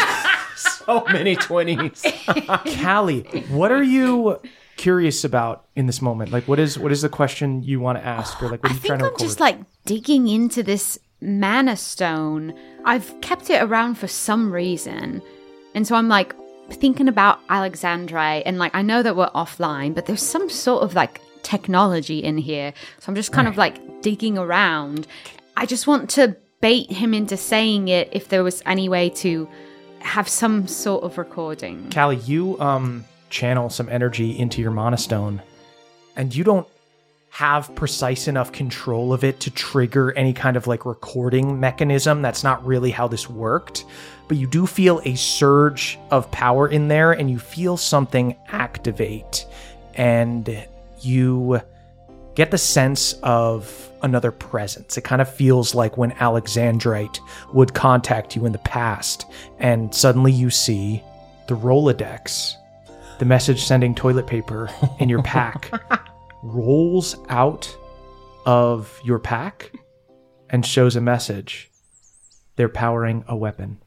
So many twenties. Callie, what are you curious about in this moment? Like, what is what is the question you want to ask, or like, what are I you think trying to I'm record? just like digging into this mana stone. I've kept it around for some reason. And so I'm like thinking about Alexandrite, and like I know that we're offline, but there's some sort of like technology in here. So I'm just kind of like digging around. I just want to bait him into saying it if there was any way to have some sort of recording. Callie, you um channel some energy into your mana stone, and you don't have precise enough control of it to trigger any kind of like recording mechanism. That's not really how this worked, but you do feel a surge of power in there, and you feel something activate, and you get the sense of another presence. It kind of feels like when Alexandrite would contact you in the past, and suddenly you see the Rolodex, the message sending toilet paper in your pack, rolls out of your pack and shows a message. They're powering a weapon.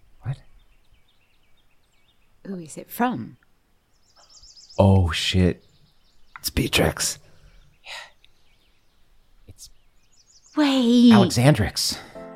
Who is it from? Oh shit. It's Beatrix. Wait. Alexandrix.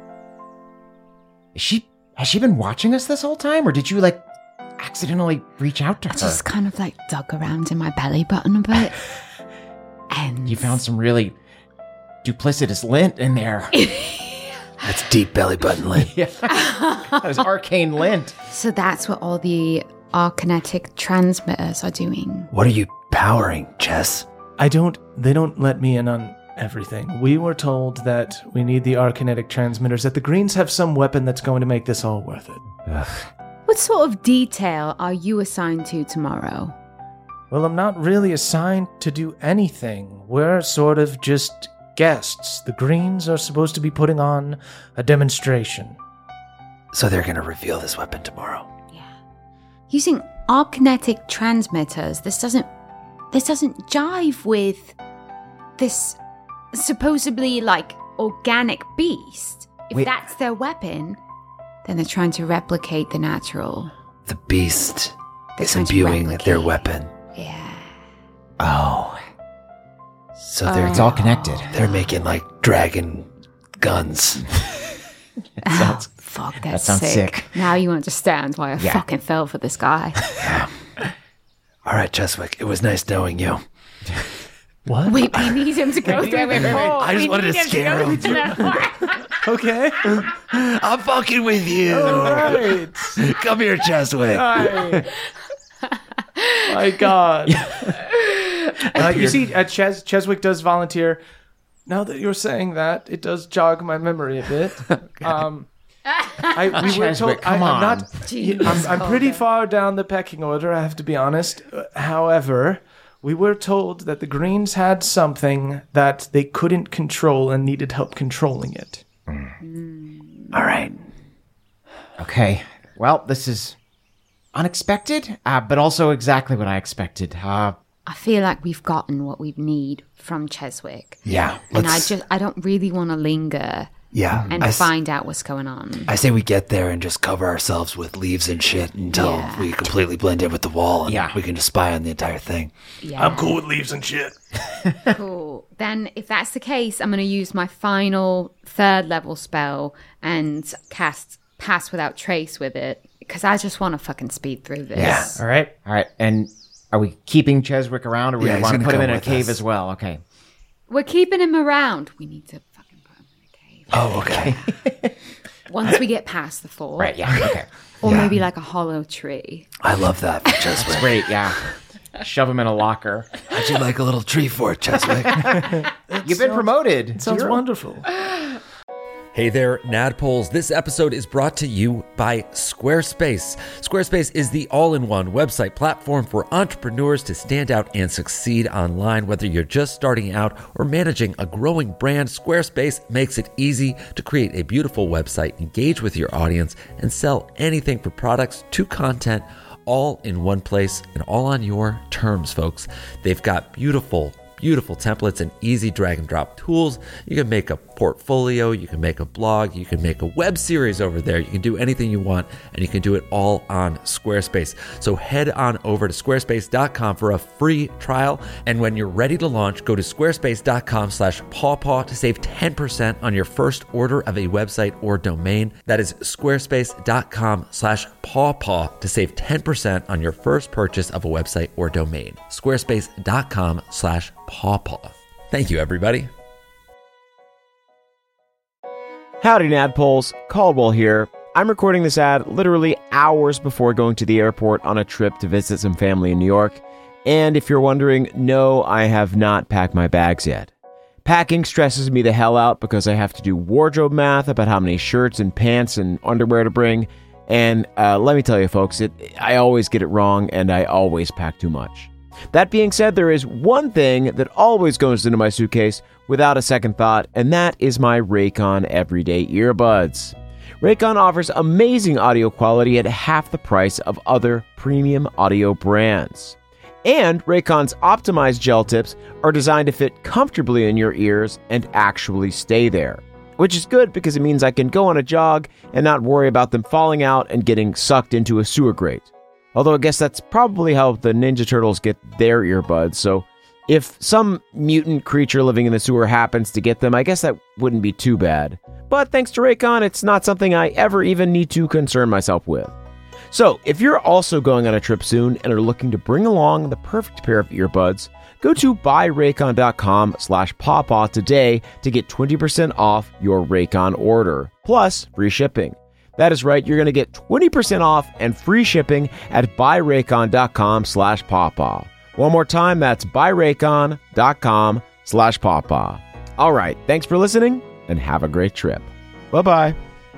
Is she has she been watching us this whole time, or did you like accidentally reach out to I her? just kind of like dug around in my belly button a bit. And You found some really duplicitous lint in there. That's deep belly button lint. Yeah. That was arcane lint. So that's what all the arcanetic transmitters are doing. What are you powering, Jess? I don't. They don't let me in on everything. We were told that we need the Arcanetic transmitters, that the Greens have some weapon that's going to make this all worth it. What sort of detail are you assigned to tomorrow? Well, I'm not really assigned to do anything. We're sort of just guests. The Greens are supposed to be putting on a demonstration. So they're going to reveal this weapon tomorrow. Using arcanetic transmitters, this doesn't this doesn't jive with this supposedly like organic beast. If Wait. that's their weapon, then they're trying to replicate the natural. The beast They're is trying to imbuing their replicate. weapon. Yeah. Oh. So they're It's all connected. they're making like dragon guns. Oh, fuck, that's sounds sick. sick. Now you understand why I Yeah. fucking fell for this guy. All right, Cheswick, it was nice knowing you. What? Wait, we need him to go through the report. I just We wanted need to him scare go him. through the- Okay. I'm fucking with you. Right. Come here, Cheswick. Hi. My God. Uh, you see, uh, Ches- Cheswick does volunteer. Now that you're saying that, it does jog my memory a bit. Um, I, we were Cheswick, told. come I, I'm on. not. Jeez, I'm, I'm pretty Calder. far down the pecking order. I have to be honest. Uh, However, we were told that the Greens had something that they couldn't control and needed help controlling it. All right. Okay. Well, this is unexpected, uh, but also exactly what I expected. Uh, I feel like we've gotten what we need from Cheswick. Yeah. And I let's- just I don't really want to linger Yeah. and I, s- find out what's going on. I say we get there and just cover ourselves with leaves and shit until Yeah. we completely blend in with the wall and Yeah. we can just spy on the entire thing. Yeah. I'm cool with leaves and shit. Cool. Then, if that's the case, I'm going to use my final third level spell and cast Pass Without Trace with it because I just want to fucking speed through this. Yeah. All right. all right. And are we keeping Cheswick around, or we Yeah, he's want to gonna put him come in a with cave us. as well? Okay. We're keeping him around. We need to fucking put him in a cave. Oh, okay. Once we get past the fort. Right. Yeah. Okay. Or Yeah. maybe like a hollow tree. I love that for Cheswick. Great. Yeah. Shove him in a locker. How'd you like a little tree fort, Cheswick? You've been promoted. Sounds You're- wonderful. Hey there, Nadpoles. This episode is brought to you by Squarespace. Squarespace is the all-in-one website platform for entrepreneurs to stand out and succeed online. Whether you're just starting out or managing a growing brand, Squarespace makes it easy to create a beautiful website, engage with your audience, and sell anything from products to content all in one place and all on your terms, folks. They've got beautiful Beautiful templates and easy drag and drop tools. You can make a portfolio, you can make a blog, you can make a web series over there. You can do anything you want, and you can do it all on Squarespace. So head on over to squarespace dot com for a free trial. And when you're ready to launch, go to squarespace dot com slash pawpaw to save ten percent on your first order of a website or domain. That is squarespace dot com slash pawpaw to save ten percent on your first purchase of a website or domain. squarespace dot com slash pawpaw. Thank you, everybody. Howdy, Nadpoles. Caldwell here. I'm recording this ad literally hours before going to the airport on a trip to visit some family in New York. And if you're wondering, no, I have not packed my bags yet. Packing stresses me the hell out because I have to do wardrobe math about how many shirts and pants and underwear to bring. And uh, let me tell you, folks, it, I always get it wrong and I always pack too much. That being said, there is one thing that always goes into my suitcase without a second thought, and that is my Raycon Everyday Earbuds. Raycon offers amazing audio quality at half the price of other premium audio brands. And Raycon's optimized gel tips are designed to fit comfortably in your ears and actually stay there. Which is good because it means I can go on a jog and not worry about them falling out and getting sucked into a sewer grate. Although I guess that's probably how the Ninja Turtles get their earbuds, so if some mutant creature living in the sewer happens to get them, I guess that wouldn't be too bad. But thanks to Raycon, it's not something I ever even need to concern myself with. So, if you're also going on a trip soon and are looking to bring along the perfect pair of earbuds, go to buyraycon.com slash pawpaw today to get twenty percent off your Raycon order, plus free shipping. That is right, you're going to get twenty percent off and free shipping at buyraycon.com slash pawpaw. One more time, that's buyraycon.com slash pawpaw. All right, thanks for listening and have a great trip. Bye-bye.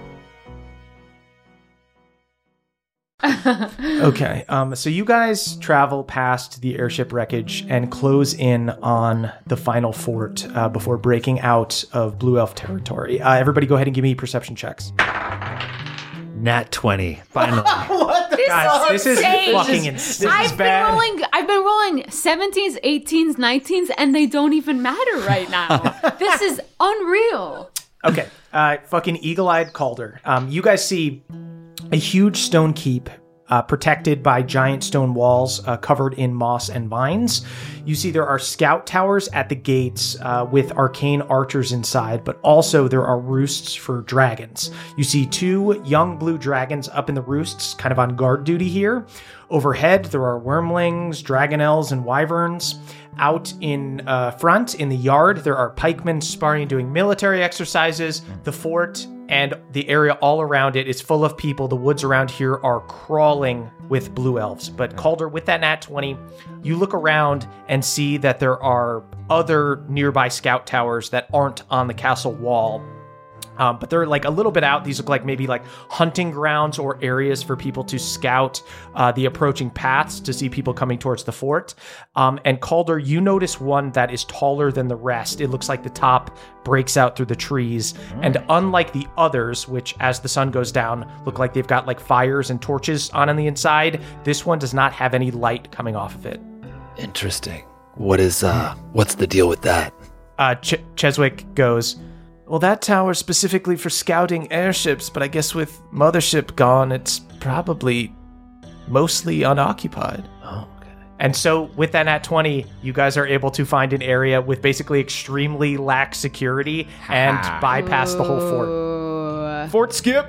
Okay, um, so you guys travel past the airship wreckage and close in on the final fort uh, before breaking out of Blue Elf territory. Uh, everybody go ahead and give me perception checks. Nat twenty. Finally. This Guys, is this is insane. fucking insane. I've been bad. rolling. I've been rolling seventeens, eighteens, nineteens, and they don't even matter right now. This is unreal. Okay, uh, fucking eagle-eyed Calder. Um, you guys see a huge stone keep uh, protected by giant stone walls uh, covered in moss and vines. You see there are scout towers at the gates uh, with arcane archers inside, but also there are roosts for dragons. You see two young blue dragons up in the roosts, kind of on guard duty here. Overhead, there are wormlings, dragonelles, and wyverns. Out in uh, front, in the yard, there are pikemen sparring and doing military exercises. The fort and the area all around it is full of people. The woods around here are crawling with blue elves. But Calder, with that nat twenty, you look around and see that there are other nearby scout towers that aren't on the castle wall. Um, but they're like a little bit out. These look like maybe like hunting grounds or areas for people to scout uh, the approaching paths to see people coming towards the fort. Um, and Calder, you notice one that is taller than the rest. It looks like the top breaks out through the trees. Mm. And unlike the others, which as the sun goes down, look like they've got like fires and torches on on the inside, this one does not have any light coming off of it. Interesting. What is, uh, what's the deal with that? Uh, Ch- Cheswick goes, Well, that tower's specifically for scouting airships, but I guess with Mothership gone, it's probably mostly unoccupied. Oh, okay. And so with that nat twenty, you guys are able to find an area with basically extremely lax security and bypass the whole fort. Fort skip.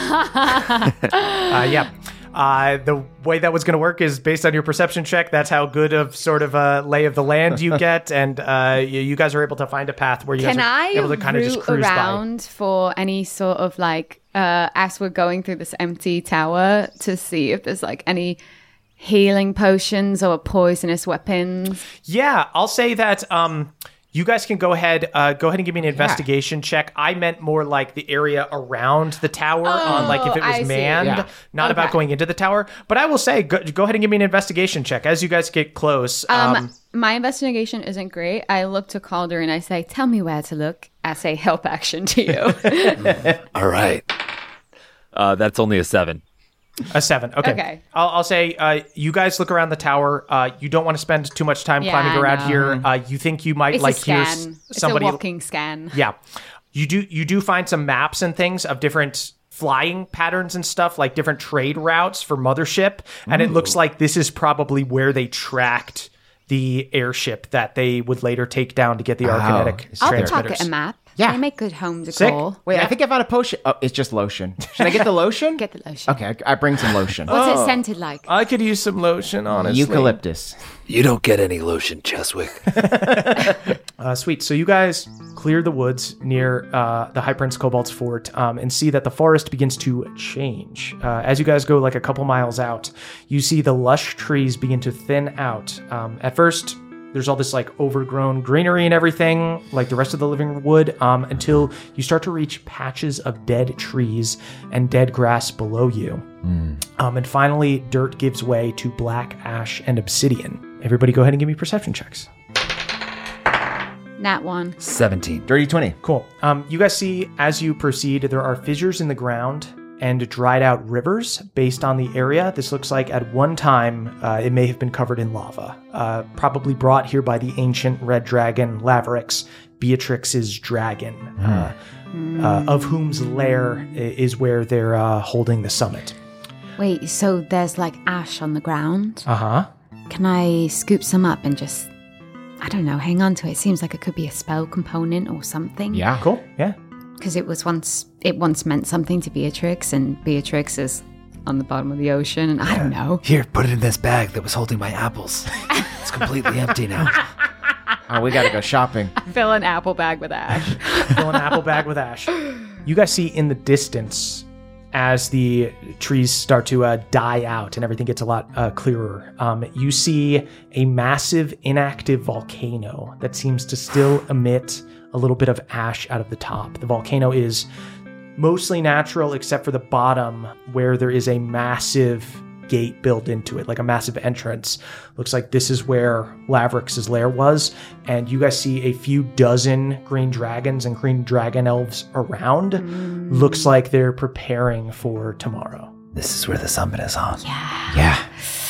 uh, yeah. Uh, the way that was going to work is based on your perception check. That's how good of sort of a lay of the land you get, and uh, you, you guys are able to find a path where you Can guys are I able to kind of just route cruise around by. for any sort of like uh, as we're going through this empty tower to see if there's like any healing potions or poisonous weapons? Yeah, I'll say that. Um, You guys can go ahead, uh, go ahead and give me an investigation yeah. check. I meant more like the area around the tower, oh, on like if it was I manned, yeah. not okay. about going into the tower. But I will say, go, go ahead and give me an investigation check as you guys get close. Um, um, my investigation isn't great. I look to Calder and I say, "Tell me where to look." I say, "Help action to you." All right, uh, that's only a seven. A seven. Okay. Okay. I'll, I'll say uh, you guys look around the tower. Uh, you don't want to spend too much time Yeah, climbing around no. here. Uh, you think you might It's like a scan. hear s- somebody. It's a walking scan. Yeah. You do you do find some maps and things of different flying patterns and stuff, like different trade routes for Mothership, and Ooh. it looks like this is probably where they tracked the airship that they would later take down to get the Oh, Arkinetic it's I'll transmitters. pocket a map. Yeah. They make good home Sick. decor. Wait, Yeah. I think I found a potion. Oh, it's just lotion. Should I get the lotion? Get the lotion. Okay, I, I bring some lotion. What's Oh. it scented like? I could use some lotion, honestly. Eucalyptus. You don't get any lotion, Cheswick. Uh, sweet. So you guys clear the woods near uh, the High Prince Cobalt's fort um, and see that the forest begins to change. Uh, as you guys go like a couple miles out, you see the lush trees begin to thin out. Um, at first, there's all this like overgrown greenery and everything, like the rest of the living wood, um, until you start to reach patches of dead trees and dead grass below you. Mm. Um, and finally, dirt gives way to black ash and obsidian. Everybody go ahead and give me perception checks. Nat one. seventeen. Dirty twenty. Cool. Um, you guys see, as you proceed, there are fissures in the ground and dried out rivers based on the area. This looks like at one time uh, it may have been covered in lava, uh, probably brought here by the ancient red dragon Laverix, Beatrix's dragon, mm. uh, mm. uh, of whom's lair is where they're uh, holding the summit. Wait, so there's like ash on the ground? Uh-huh. Can I scoop some up and just, I don't know, hang on to it? It seems like it could be a spell component or something. Yeah. Cool. Yeah. Because it was once, it once meant something to Beatrix, and Beatrix is on the bottom of the ocean, and I don't know. Here, put it in this bag that was holding my apples. It's completely empty now. Oh, we gotta go shopping. Fill an apple bag with ash. Fill an apple bag with ash. You guys see in the distance, as the trees start to uh, die out and everything gets a lot uh, clearer, um, you see a massive inactive volcano that seems to still emit a little bit of ash out of the top. The volcano is mostly natural except for the bottom, where there is a massive gate built into it, like a massive entrance. Looks like this is where Laverix's lair was, and you guys see a few dozen green dragons and green dragon elves around. Mm. Looks like they're preparing for tomorrow. This is where the summit is on. Yeah. Yeah.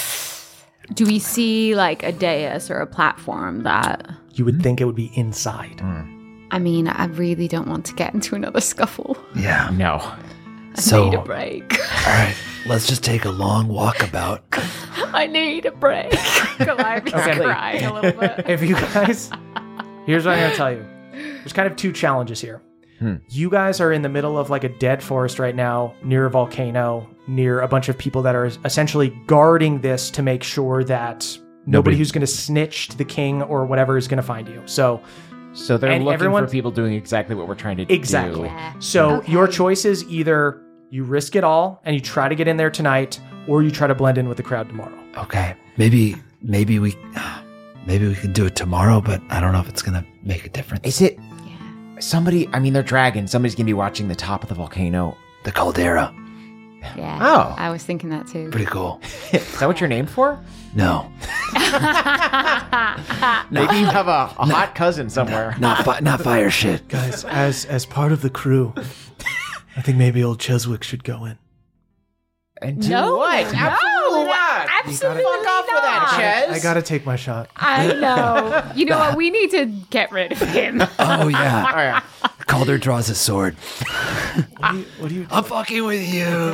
Do we see like a dais or a platform that... You would think it would be inside. Mm. I mean, I really don't want to get into another scuffle. Yeah. No. I So- need a break. All right, let's just take a long walkabout. I need a break. Goliath's Okay. crying a little bit. If you guys, here's what I'm going to tell you. There's kind of two challenges here. Hmm. You guys are in the middle of like a dead forest right now, near a volcano, near a bunch of people that are essentially guarding this to make sure that nobody, Nobody- who's going to snitch to the king or whatever is going to find you. So So they're And looking everyone- for people doing exactly what we're trying to exactly. do. Yeah. So Okay. your choice is either you risk it all and you try to get in there tonight, or you try to blend in with the crowd tomorrow. Okay, maybe, maybe we, maybe we can do it tomorrow, but I don't know if it's gonna make a difference. Is it? Yeah. somebody, I mean, they're dragons. Somebody's going to be watching the top of the volcano. The caldera. Yeah. Oh. I was thinking that too. Pretty cool. Is that what you're named for? No. Maybe you have a, a hot cousin somewhere. Not fi- not fire shit. Guys, as as part of the crew, I think maybe old Cheswick should go in. And do No, what? no, Absolutely not. Absolutely Fuck off with that, not. Ches. I gotta take my shot. I know. You know what? We need to get rid of him. Oh yeah. Oh, yeah. Calder draws a sword. What do you, what do you I'm fucking with you.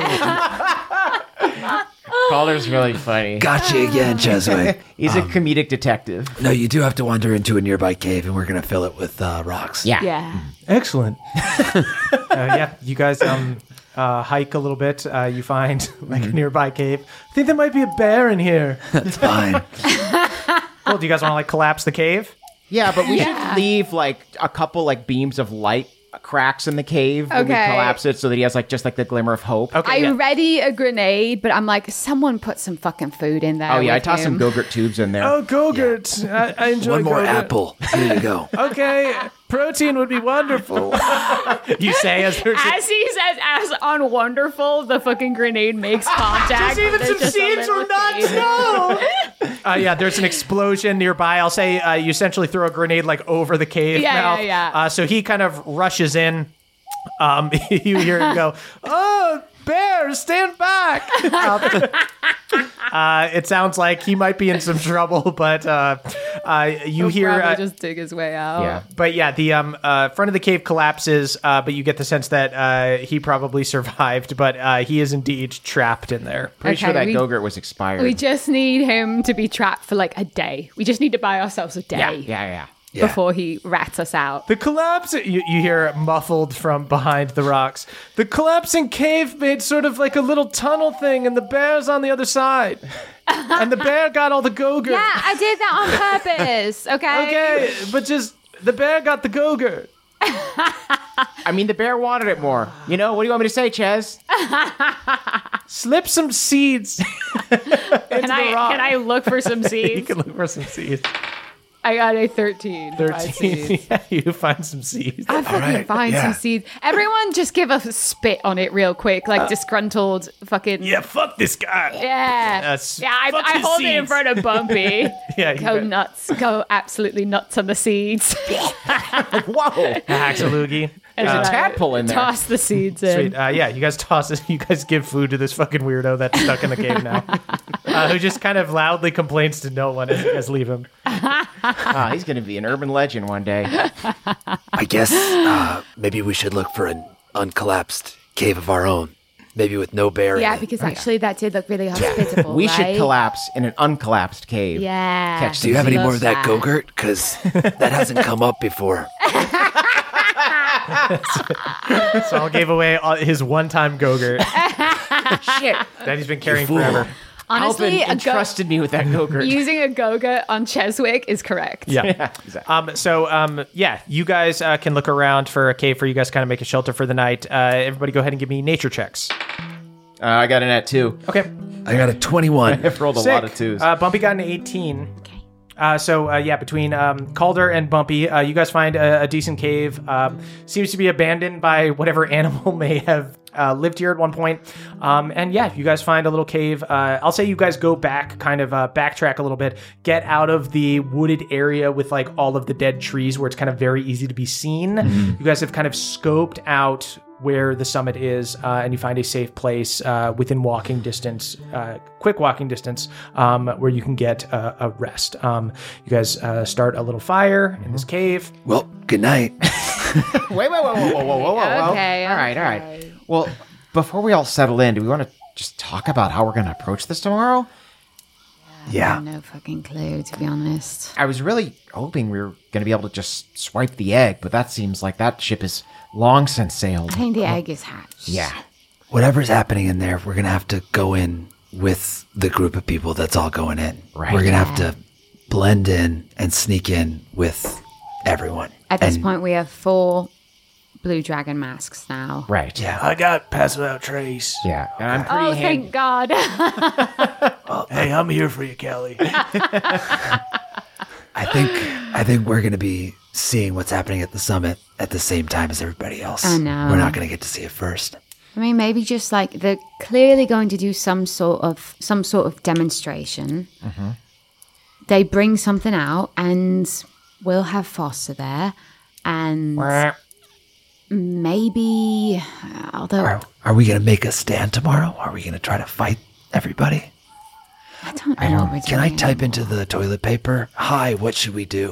Calder's really funny. Gotcha again, Cheswick. He's a comedic detective. No, you do have to wander into a nearby cave, and we're gonna fill it with uh, rocks. Yeah. Yeah. Excellent. uh, yeah, you guys um uh, hike a little bit. Uh, you find like a nearby cave. I think there might be a bear in here. That's fine. Cool. Do you guys want to like collapse the cave? Yeah, but we Yeah. should leave like a couple like beams of light cracks in the cave when we Okay. collapse it so that he has like just like the glimmer of hope. Okay. I yeah. ready a grenade, but I'm like, someone put some fucking food in there. Oh yeah, I with tossed some him. Go-Gurt tubes in there. Oh, Go-Gurt. I, I enjoy One more Go-Gurt. apple. Here you go. Okay, protein would be wonderful. You say as there's a- As he says, as on wonderful, the fucking grenade makes contact. Just even There's some just a seeds little or nuts. seed. No. uh, yeah, there's an explosion nearby. I'll say uh, you essentially throw a grenade like over the cave Yeah, mouth. yeah, yeah. Uh, so he kind of rushes in. Um, you hear him go, "Oh, bear, stand back!" uh, it sounds like he might be in some trouble, but uh, uh, you He'll hear. probably Uh, just dig his way out. Yeah. But yeah, the um, uh, front of the cave collapses, uh, but you get the sense that uh, he probably survived, but uh, he is indeed trapped in there. Pretty Okay, sure that we- Go-Gurt was expired. We just need him to be trapped for like a day. We just need to buy ourselves a day yeah, yeah, yeah. before he rats us out. The collapse, you, you hear muffled from behind the rocks. The collapsing cave made sort of like a little tunnel thing, and the bear's on the other side. And the bear got all the Go-Gurt. Yeah, I did that on purpose. Okay. Okay, but just the bear got the Go-Gurt. I mean, the bear wanted it more. You know, what do you want me to say, Ches? Slip some seeds into Can I the rock. can I look for some You seeds? can look for some seeds. I got a thirteen. to find thirteen. seeds. Yeah, you find some seeds. I fucking right, find yeah. some seeds. Everyone, just give us a spit on it real quick, like disgruntled fucking. Yeah, fuck this guy. Yeah. That's- yeah, I, fuck I his hold it in seeds. front of Bumpy. Yeah, you Go bet. nuts. Go absolutely nuts on the seeds. Whoa. Hacks a loogie. And There's a then I tadpole in there. Toss the seeds in. Sweet. Uh, yeah, you guys toss it. You guys give food to this fucking weirdo that's stuck in the cave now, uh, who just kind of loudly complains to no one as you guys leave him. Ah, he's going to be an urban legend one day. I guess uh, maybe we should look for an uncollapsed cave of our own. Maybe with no bear Yeah, in it. because actually that did look really hospitable. We right? should collapse in an uncollapsed cave. Yeah. Catch Do you have any Love more of that that. Go-Gurt? Because that hasn't come up before. Saul gave away all- his one-time Go-Gurt Shit. that he's been carrying fool. forever. Honestly, Alvin a go- entrusted me with that Go-Gurt. using a Go-Gurt on Cheswick is correct. Yeah. Yeah, exactly. Um, so, um, yeah, you guys uh, can look around for a cave for you guys to kind of make a shelter for the night. Uh, everybody go ahead and give me nature checks. Uh, I got an at two. Okay. I got a twenty-one. I've rolled a Sick. lot of twos. Uh, Bumpy got an eighteen. Uh, so, uh, yeah, between um, Calder and Bumpy, uh, you guys find a, a decent cave. Um, seems to be abandoned by whatever animal may have uh, lived here at one point. Um, and yeah, you guys find a little cave. Uh, I'll say you guys go back, kind of uh, backtrack a little bit, get out of the wooded area with like all of the dead trees where it's kind of very easy to be seen. You guys have kind of scoped out where the summit is, uh, and you find a safe place uh, within walking distance, uh, quick walking distance, um, where you can get uh, a rest. Um, you guys uh, start a little fire in this cave. Well, good night. wait, wait, whoa, whoa, whoa, whoa, whoa, whoa, whoa. Okay, All right, all okay. right. Well, before we all settle in, do we want to just talk about how we're going to approach this tomorrow? I Yeah. have no fucking clue, to be honest. I was really hoping we were going to be able to just swipe the egg, but that seems like that ship is long since sailed. I think the egg is hatched. Yeah. Whatever's happening in there, we're going to have to go in with the group of people that's all going in. Right. We're going to have to blend in and sneak in with everyone. At this And- point, we have four blue dragon masks now. Right. Yeah. I got pass without trace. Yeah. And I'm pretty Oh, handy. thank God. Hey, I'm here for you, Kelly. I think I think we're going to be seeing what's happening at the summit at the same time as everybody else. I know. We're not going to get to see it first. I mean, maybe just like they're clearly going to do some sort of some sort of demonstration. Mm-hmm. They bring something out, and we'll have Foster there, and maybe although Are, are we going to make a stand tomorrow? Are we going to try to fight everybody? I don't know. I don't, what we're can I doing type anymore. into the toilet paper? Hi, what should we do?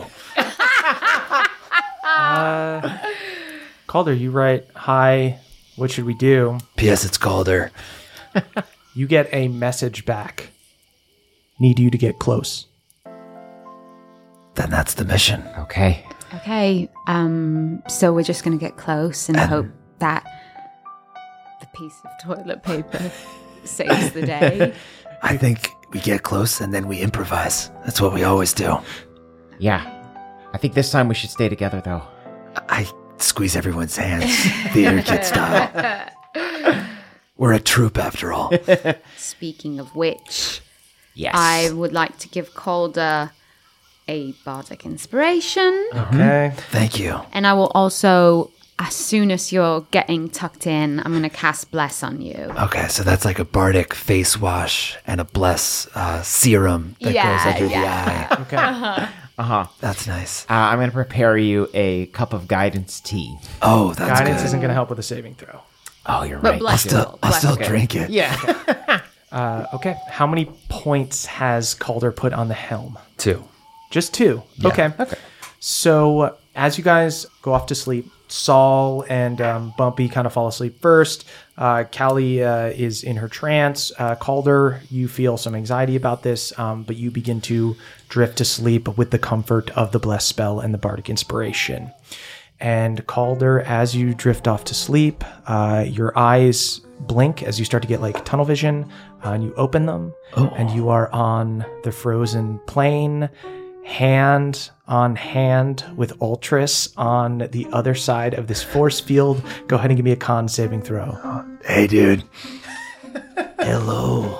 uh, Calder, you write, hi, what should we do? P S. It's Calder. You get a message back. Need you to get close. Then that's the mission. Okay. Okay, um, so we're just going to get close and Um, hope that the piece of toilet paper saves the day. I think we get close and then we improvise. That's what we always do. Yeah. I think this time we should stay together, though. I squeeze everyone's hands, theater kid style. We're a troupe after all. Speaking of which, Yes. I would like to give Calder a bardic inspiration. Okay. Thank you. And I will also, as soon as you're getting tucked in, I'm going to cast Bless on you. Okay, so that's like a bardic face wash and a bless uh, serum that Yeah, goes under yeah. the eye. Okay. Uh-huh. That's nice. Uh, I'm going to prepare you a cup of guidance tea. Oh, that's Guidance good. isn't going to help with a saving throw. Oh, you're But right. bless Still, will. I'll Bless still will. drink it. Yeah. Uh, okay. How many points has Calder put on the helm? Two. Just two. Okay. Okay. So as you guys go off to sleep, Saul and um, Bumpy kind of fall asleep first. Uh, Callie uh, is in her trance. Uh, Calder, you feel some anxiety about this, um, but you begin to drift to sleep with the comfort of the blessed spell and the bardic inspiration. And Calder, as you drift off to sleep, uh, your eyes blink as you start to get like tunnel vision, uh, and you open them, Oh. and you are on the frozen plain, hand on hand with Ultras on the other side of this force field. Go ahead and give me a con saving throw. Hey, dude. Hello.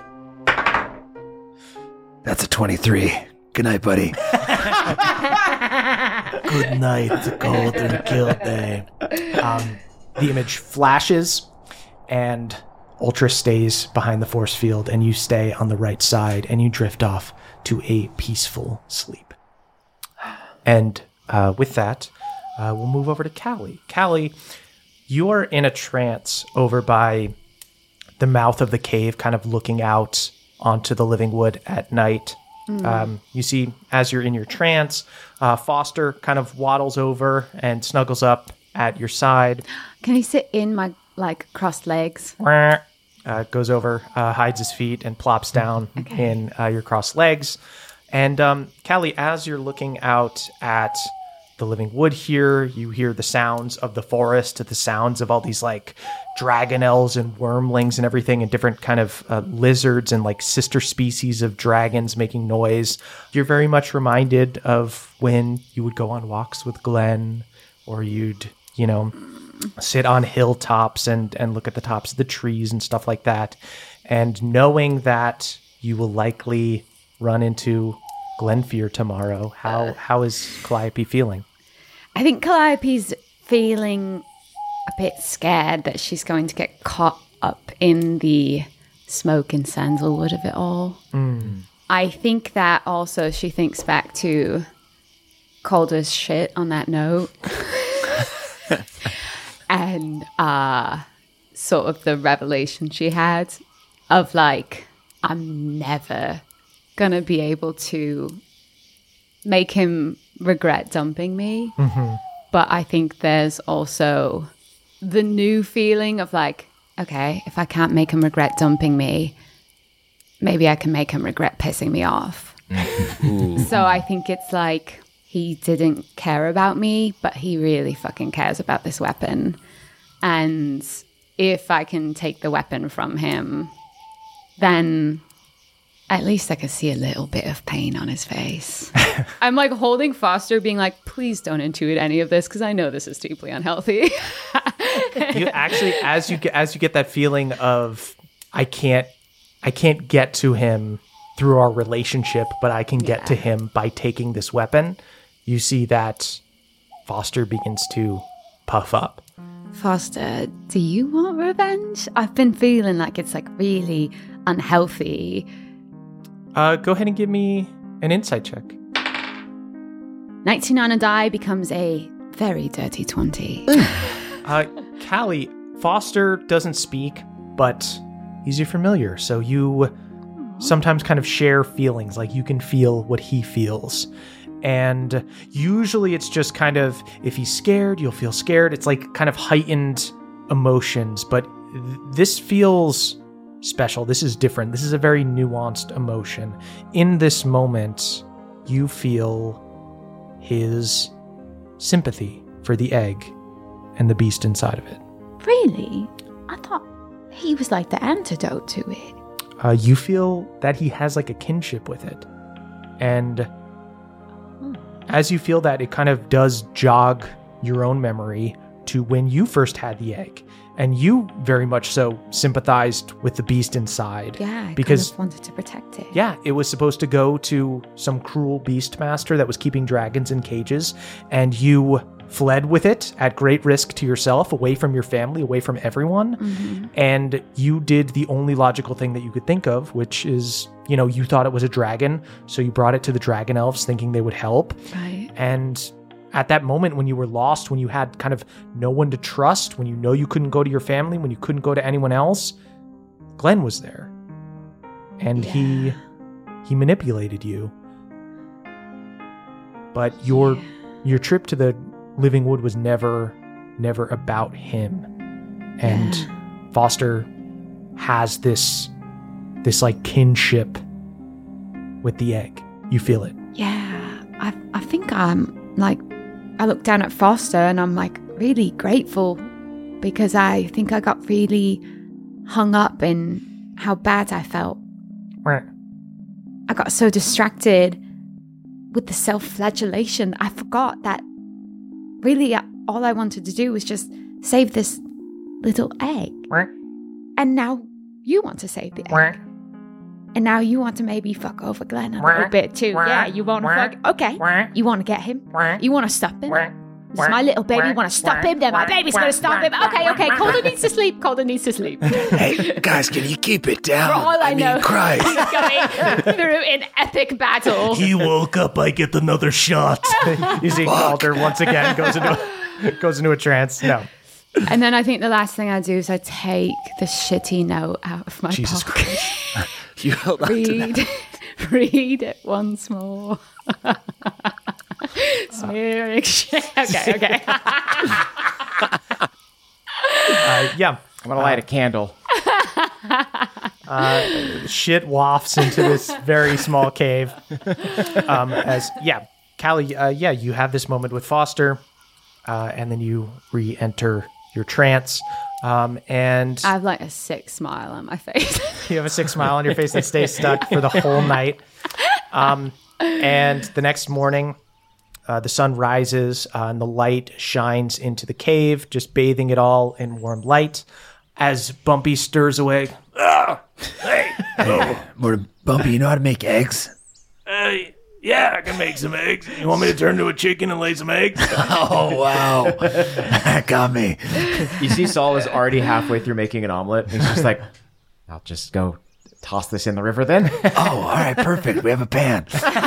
That's a twenty-three. Good night, buddy. Good night, Golden Guilty. Um, the image flashes, and Ultra stays behind the force field, and you stay on the right side, and you drift off to a peaceful sleep. And uh, with that, uh, we'll move over to Callie. Callie, you are in a trance over by the mouth of the cave, kind of looking out onto the living wood at night. Um, you see, as you're in your trance, uh, Foster kind of waddles over and snuggles up at your side. Can he sit in my, like, crossed legs? Uh, goes over, uh, hides his feet, and plops down Okay. in uh, your crossed legs. And um, Callie, as you're looking out at the living wood here, you hear the sounds of the forest, the sounds of all these like dragonelles and wormlings and everything, and different kind of uh, lizards and like sister species of dragons making noise. You're very much reminded of when you would go on walks with Glenn, or you'd, you know, sit on hilltops and, and look at the tops of the trees and stuff like that. And knowing that you will likely run into Glenfear tomorrow, how how is Calliope feeling? I think Calliope's feeling a bit scared that she's going to get caught up in the smoke and sandalwood of it all. Mm. I think that also she thinks back to Calder's shit on that note. And uh, sort of the revelation she had of like, I'm never going to be able to make him regret dumping me. Mm-hmm. But I think there's also the new feeling of like, okay, if I can't make him regret dumping me, maybe I can make him regret pissing me off. So I think it's like he didn't care about me, but he really fucking cares about this weapon. And if I can take the weapon from him, then at least I could see a little bit of pain on his face. I'm like holding Foster, being like, please don't intuit any of this because I know this is deeply unhealthy. You actually, as you get as you get that feeling of I can't I can't get to him through our relationship, but I can get Yeah. to him by taking this weapon. you see that Foster begins to puff up. Foster, do you want revenge? I've been feeling like it's like really unhealthy. Uh, go ahead and give me an insight check. nineteen on a die becomes a very dirty twenty. uh, Callie, Foster doesn't speak, but he's your familiar, so you sometimes kind of share feelings, like you can feel what he feels. And usually it's just kind of, if he's scared, you'll feel scared. It's like kind of heightened emotions, but th- this feels special. This is different. This is a very nuanced emotion. In this moment, you feel his sympathy for the egg and the beast inside of it. Really? I thought he was like the antidote to it. Uh, you feel that he has like a kinship with it. And as you feel that, it kind of does jog your own memory to when you first had the egg. And you very much so sympathized with the beast inside. Yeah, I because kind of wanted to protect it. Yeah, it was supposed to go to some cruel beast master that was keeping dragons in cages, and you fled with it at great risk to yourself, away from your family, away from everyone. Mm-hmm. And you did the only logical thing that you could think of, which is, you know, you thought it was a dragon, so you brought it to the dragon elves thinking they would help. Right. And at that moment when you were lost, when you had kind of no one to trust, when you know you couldn't go to your family, when you couldn't go to anyone else, Glenn was there. And yeah. he he manipulated you. But your yeah. your trip to the Living Wood was never never about him. And yeah. Foster has this this like kinship with the egg. You feel it. Yeah. I I think I'm like I look down at Foster and I'm like really grateful because I think I got really hung up in how bad I felt. Right. I got so distracted with the self-flagellation. I forgot that really all I wanted to do was just save this little egg. Right. And now you want to save the egg. Right. And now you want to maybe fuck over Glenn a little bit too. Yeah, you want to fuck... Okay, you want to get him? You want to stop him? This is my little baby. You want to stop him? Then my baby's going to stop him. Okay, okay, Calder needs to sleep. Calder needs to sleep. Hey, guys, can you keep it down? For all I, I know, mean, Christ. he's going through an epic battle. He woke up, I get another shot. You see Calder once again goes into, a, goes into a trance. No. And then I think the last thing I do is I take the shitty note out of my Jesus pocket. Christ. You held on read, to that. read it once more. Smearing shit. Okay, okay. uh, yeah. I'm going to light uh, a candle. Uh, shit wafts into this very small cave. Um, as, yeah, Callie, uh, yeah, you have this moment with Foster, uh, and then you re-enter your trance. Um, and I have like a sick smile on my face. You have a sick smile on your face that stays stuck for the whole night. Um, and the next morning, uh, the sun rises uh, and the light shines into the cave, just bathing it all in warm light. As Bumpy stirs away, ah, hey, oh, Morton, Bumpy, you know how to make eggs? Uh, yeah, I can make some eggs. You want me to turn into a chicken and lay some eggs? Oh, wow. That got me. You see Saul is already halfway through making an omelet. He's just like, I'll just go toss this in the river then. Oh, all right, perfect. We have a pan.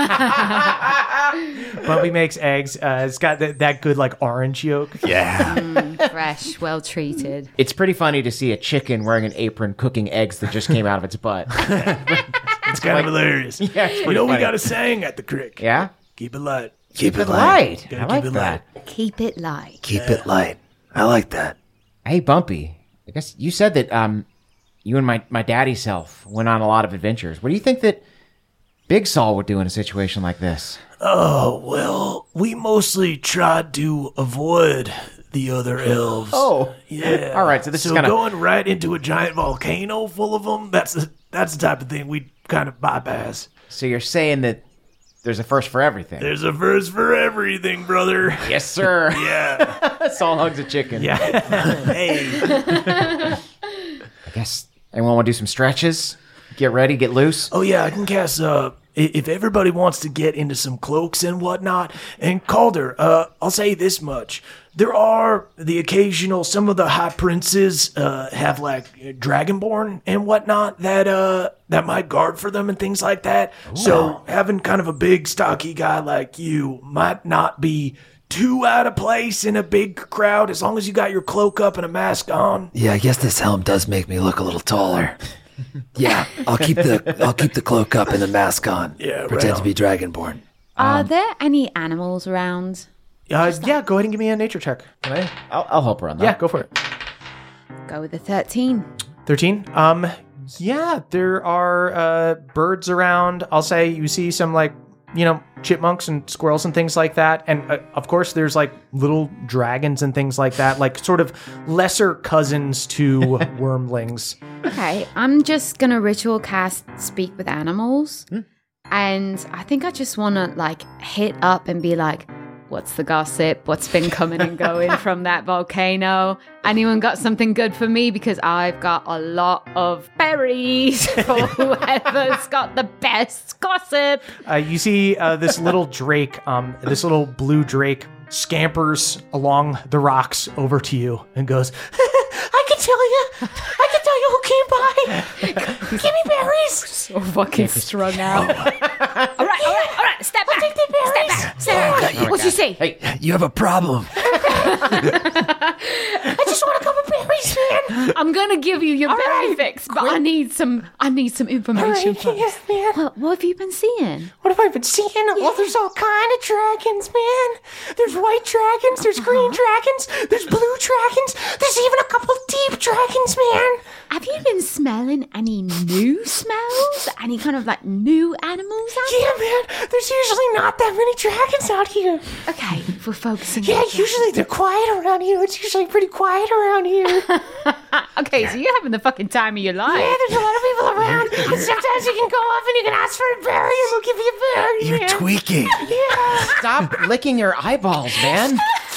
Bumpy makes eggs. Uh, it's got th- that good, like, orange yolk. Yeah. Mm, fresh, well treated. It's pretty funny to see a chicken wearing an apron cooking eggs that just came out of its butt. It's kind like, of hilarious. Yeah, it's you know, funny. we got a saying at the crick. Yeah? Keep it light. Keep, keep it light. light. I like keep it that. Light. Keep it light. Keep yeah. it light. I like that. Hey, Bumpy. I guess you said that um, you and my, my daddy self went on a lot of adventures. What do you think that Big Saul would do in a situation like this? Oh, well, we mostly tried to avoid the other elves. Oh. Yeah. All right, so this so is kind of... going right into a giant volcano full of them, that's the, that's the type of thing we kind of bypass. So you're saying that there's a first for everything? There's a first for everything, brother. Yes, sir. Yeah. Saul hugs a chicken. Yeah. Hey. I guess anyone want to do some stretches? Get ready, get loose? Oh, yeah, I can cast uh, i- if everybody wants to get into some cloaks and whatnot, and Calder, uh, I'll say this much. There are the occasional, some of the high princes uh, have like Dragonborn and whatnot that uh, that might guard for them and things like that. Ooh. So having kind of a big, stocky guy like you might not be too out of place in a big crowd as long as you got your cloak up and a mask on. Yeah, I guess this helm does make me look a little taller. Yeah, I'll keep the I'll keep the cloak up and the mask on. Yeah, pretend right to be Dragonborn. Are Um, there any animals around? Uh, yeah, go ahead and give me a nature check. Can I? I'll, I'll help her on that. Yeah, go for it. Go with the thirteen. thirteen. Um, yeah, there are uh, birds around. I'll say you see some like, you know, chipmunks and squirrels and things like that. And uh, of course, there's like little dragons and things like that, like sort of lesser cousins to wormlings. Okay, I'm just gonna ritual cast Speak with Animals. Hmm. And I think I just wanna like hit up and be like, what's the gossip? What's been coming and going from that volcano? Anyone got something good for me? Because I've got a lot of berries for whoever's got the best gossip. Uh, you see uh, this little drake, um, this little blue drake scampers along the rocks over to you and goes, I can tell you. I can tell you who came by. Give me berries. So fucking strung out. all right, all right, all right. Step back. Take the berries. Step back. Step back. What'd you say? Hey, you have a problem. I just want a couple berries, man. I'm gonna give you your All berry right, fix, but I need some. I need some information All right, first. yeah, man. What, what have you been seeing? What have I been seeing? Well, there's all kind of dragons, man. There's white dragons, there's green dragons, there's blue dragons, there's even a couple deep dragons, man. Have you been smelling any new smells? Any kind of like new animals out Yeah, man. There's usually not that many dragons out here. there? Okay, we're focusing. Yeah, on that. usually they're quiet around here. It's usually pretty quiet around here. Okay, so you're having the fucking time of your life. Yeah, there's a lot of people around. And sometimes you can go up and you can ask for a berry and they'll give you a berry. You're man. tweaking. Yeah. Stop licking your eyeballs, man.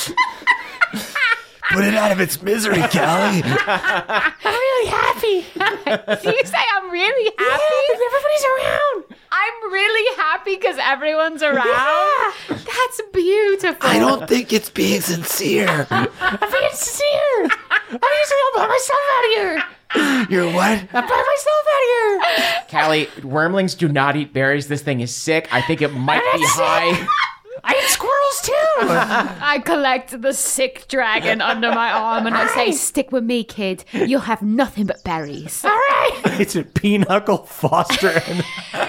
Put it out of its misery, Callie. I'm really happy. Do you say I'm really happy? Yeah, everybody's around. I'm really happy because everyone's around. Yeah. That's beautiful. I don't think it's being sincere. I'm being sincere. I'm usually all by myself out here. You're what? I'm by myself out here. Callie, wormlings do not eat berries. This thing is sick. I think it might be That's high. I eat squirrels too. I collect the sick dragon under my arm and I say, stick with me, kid. You'll have nothing but berries. All right. it's a Pinochle Foster. And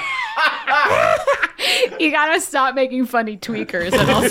You gotta stop making funny tweakers and I'll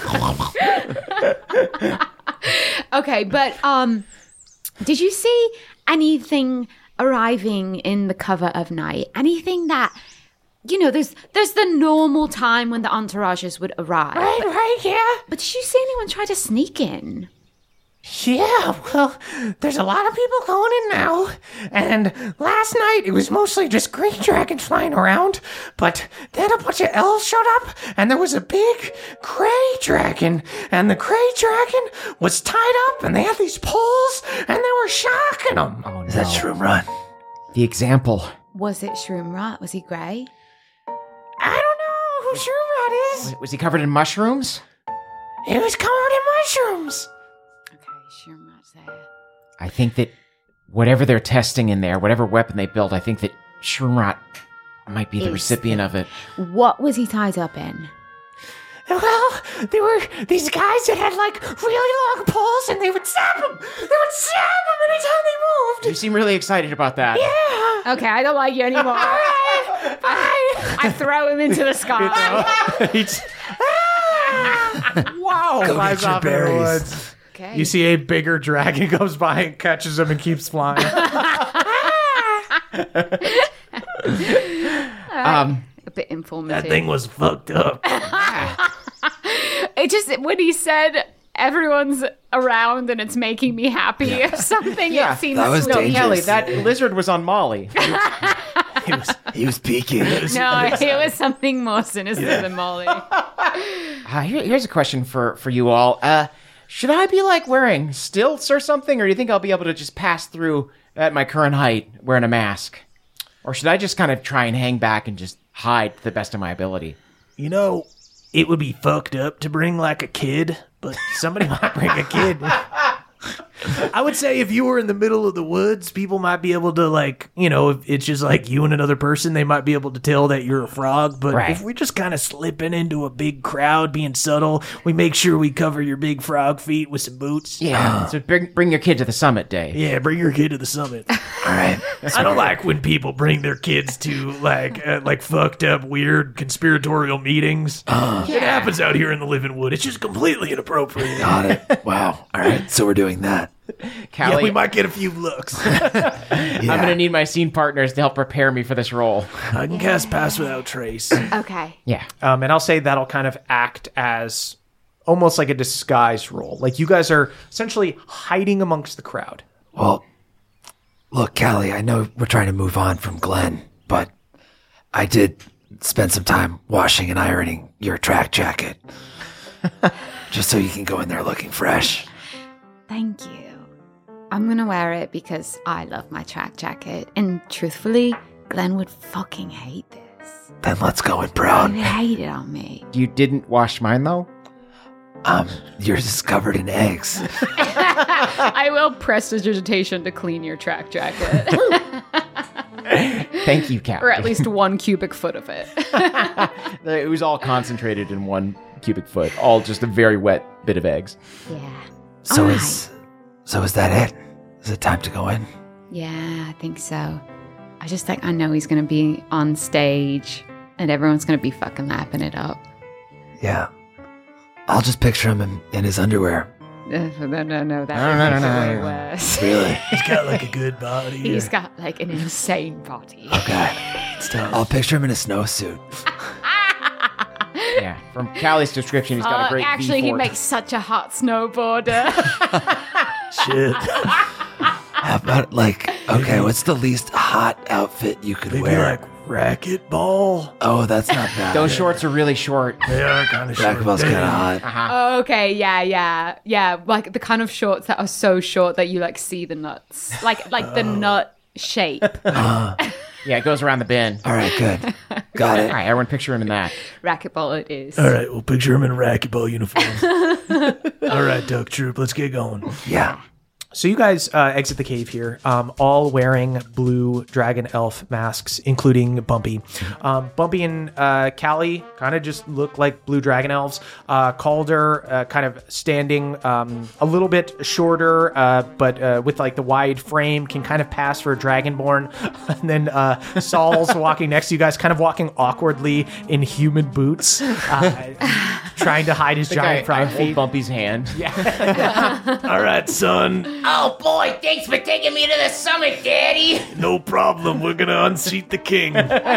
stop. Okay, but um, did you see anything arriving in the cover of night? Anything that, you know, there's there's the normal time when the entourages would arrive. Right, But, right, yeah. but did you see anyone try to sneak in? Yeah, well, there's a lot of people going in now. And last night it was mostly just green dragons flying around. But then a bunch of elves showed up, and there was a big gray dragon. And the gray dragon was tied up, and they had these poles, and they were shocking them. Oh, no. Is that Shroom Run? The example. Was it Shroomrat? Was he grey? I don't know who Shroomrat is. Was, was he covered in mushrooms? He was covered in mushrooms. Okay, Shroomrat's there. I think that whatever they're testing in there, whatever weapon they built, I think that Shroomrat might be the Is recipient of it. What was he tied up in? Well, there were these guys that had like really long poles, and they would zap them. They would zap them anytime they You moved. seem really excited about that. Yeah. Okay, I don't like you anymore. Bye. Bye. I throw him into the sky. He's- wow! Go flies get your off in the berries. woods. Okay. You see a bigger dragon goes by and catches him and keeps flying. Um, a bit informative. That thing was fucked up. It just when he said everyone's around and it's making me happy or something, Yeah, it seems that was sweet. no, dangerous. Kelly, that lizard was on Molly. He was, he was peeking. No, it was something more sinister than Molly. Uh, here, here's a question for, for you all. Uh, should I be like wearing stilts or something, or do you think I'll be able to just pass through at my current height wearing a mask? Or should I just kind of try and hang back and just hide to the best of my ability. You know, it would be fucked up to bring like a kid, but somebody might bring a kid. I would say if you were in the middle of the woods, people might be able to, like, you know, if it's just like you and another person, they might be able to tell that you're a frog. But Right. if we're just kind of slipping into a big crowd, being subtle, we make sure we cover your big frog feet with some boots. Yeah, so bring bring your kid to the summit day. Yeah, bring your kid to the summit. All right. I don't like when people bring their kids to like uh, like fucked up, weird conspiratorial meetings. Uh, It happens out here in the living wood. It's just completely inappropriate. Got it. Wow. All right. So we're doing that. Callie, Yeah, we might get a few looks. I'm gonna need my scene partners to help prepare me for this role. I can cast Pass Without Trace. Okay. Yeah. Um, and I'll say that'll kind of act as almost like a disguise role. Like you guys are essentially hiding amongst the crowd. Well, look, Callie, I know we're trying to move on from Glenn, but I did spend some time washing and ironing your track jacket. Just so you can go in there looking fresh. Thank you. I'm gonna wear it because I love my track jacket. And truthfully, Glenn would fucking hate this. Then let's go in He brown. would hate it on me. You didn't wash mine though? Um, yours is covered in eggs. I will prestidigitation to clean your track jacket. Thank you, Callie. Or at least one cubic foot of it. It was all concentrated in one cubic foot, all just a very wet bit of eggs. Yeah. So Alright. is, so is that it? Is it time to go in? Yeah, I think so. I just think I know he's gonna be on stage and everyone's gonna be fucking lapping it up. Yeah. I'll just picture him in, in his underwear. Uh, no, no, no, that No, would no, make no, it no, way no. worse. Really? He's got like a good body. He's got like an insane body. Okay. It's tough. I'll picture him in a snowsuit. Yeah. From Callie's description, he's got Uh, a great actually, V he four. makes such a hot snowboarder. Shit. How about, like, okay, what's the least hot outfit you could Maybe wear? like racquetball. Oh, that's not bad. Those shorts are really short. They are kind of short. Racquetball's kind of hot. Uh-huh. Okay, yeah, yeah, yeah. Like the kind of shorts that are so short that you like see the nuts, like like the nut shape. Yeah, it goes around the bend. All right, good. Got All it. right, everyone picture him in that. Racquetball, it is. All right, we'll picture him in a racquetball uniform. All right, Duck Troop, let's get going. Yeah. So you guys uh, exit the cave here, um, all wearing blue dragon elf masks, including Bumpy. Um, Bumpy and uh, Callie kind of just look like blue dragon elves. Uh, Calder uh, kind of standing um, a little bit shorter, uh, but uh, with like the wide frame, can kind of pass for a dragonborn. And then uh, Saul's walking next to you guys, kind of walking awkwardly in human boots, uh, trying to hide his I, giant I frog hold feet. Bumpy's hand. All right, son. Oh boy, thanks for taking me to the summit, Daddy. No problem. We're going to unseat the king.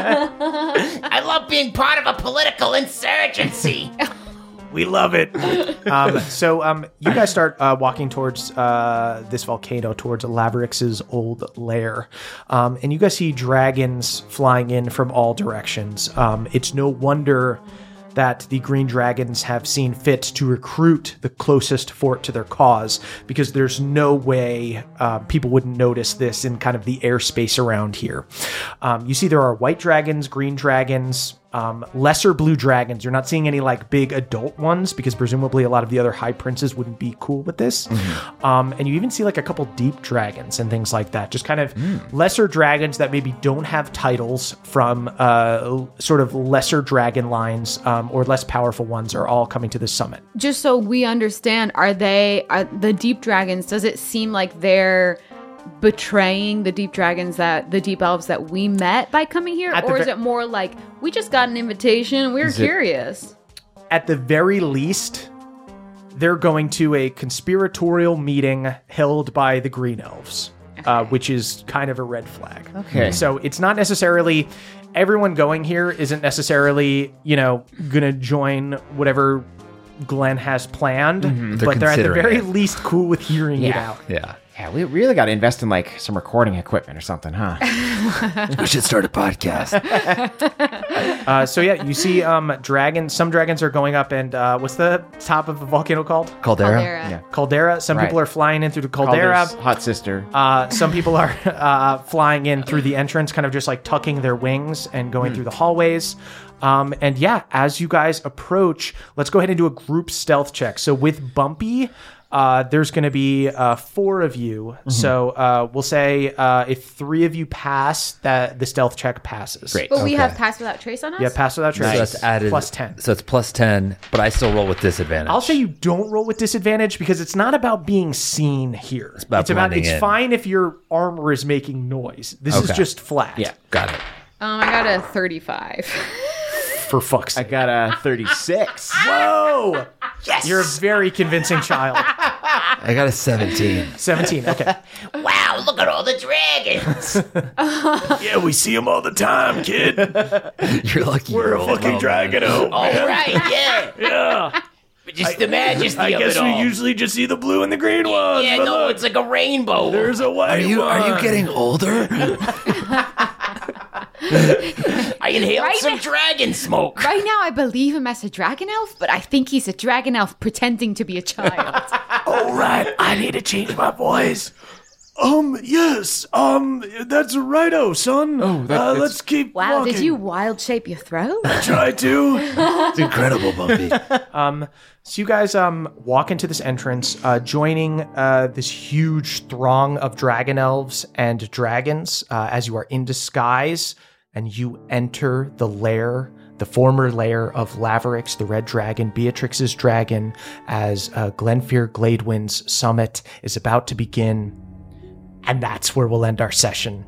I love being part of a political insurgency. We love it. um, so um, you guys start uh, walking towards uh, this volcano, towards Lavrix's old lair. Um, and you guys see dragons flying in from all directions. Um, it's no wonder that the Green Dragons have seen fit to recruit the closest fort to their cause, because there's no way uh, people wouldn't notice this in kind of the airspace around here. Um, you see there are white dragons, green dragons, um, lesser blue dragons. You're not seeing any like big adult ones, because presumably a lot of the other high princes wouldn't be cool with this. Mm-hmm. Um, and you even see like a couple deep dragons and things like that. Just kind of mm. lesser dragons that maybe don't have titles from uh, sort of lesser dragon lines um, or less powerful ones are all coming to this summit. Just so we understand, are they are the deep dragons? Does it seem like they're betraying the deep dragons that the deep elves that we met by coming here, or is ver- it more like we just got an invitation, we were is curious? It, at the very least, they're going to a conspiratorial meeting held by the Green Elves, okay. uh, which is kind of a red flag. Okay. So it's not necessarily everyone going here isn't necessarily, you know, gonna join whatever Glenn has planned, They're but they're at the considering very it. least cool with hearing it Yeah. out. Yeah. Yeah, we really got to invest in like some recording equipment or something, huh? We should start a podcast. Uh, so yeah, you see um, dragons. Some dragons are going up, and uh, what's the top of the volcano called? Caldera. Caldera. Yeah. Caldera. Some Right. people are flying in through the caldera. Calder's hot sister. Uh, some people are uh, flying in through the entrance, kind of just like tucking their wings and going through the hallways. Um, and yeah, as you guys approach, let's go ahead and do a group stealth check. So with Bumpy, uh, there's going to be uh, four of you. So uh, we'll say uh, if three of you pass, that the stealth check passes. Great. But we Okay. have Pass Without Trace on us? Yeah, pass without trace. So that's added. Plus ten. So it's plus ten, but I still roll with disadvantage. I'll say you don't roll with disadvantage because it's not about being seen here. It's about blending it's in. fine if your armor is making noise. This is Okay. just flat. Yeah. Got it. Um, I got a thirty-five. For fuck's I sake. got a thirty-six. Whoa! Yes! You're a very convincing child. I got a seventeen. seventeen, okay. Wow, look at all the dragons. Yeah, we see them all the time, kid. You're lucky. We're you a rolled fucking well, dragon. Oh, All right, yeah. yeah. But just the majesty I of guess it we all. usually just see the blue and the green ones. yeah, but no, look, it's like a rainbow. there's a white Are you one. are you getting older? I inhaled Right some now- dragon smoke. Right now, I believe him as a dragon elf, but I think he's a dragon elf pretending to be a child. All right, I need to change my voice. Um, yes, um, that's a righto, son. Oh, that- uh, that's- let's keep Wow, walking. did you wild shape your throat? Try to. It's incredible, Bumpy. So you guys um walk into this entrance, uh, joining uh, this huge throng of dragon elves and dragons uh, as you are in disguise, and you enter the lair, the former lair of Laverix, the Red Dragon, Beatrix's dragon, as uh, Glenfear Gladewind's summit is about to begin. And that's where we'll end our session.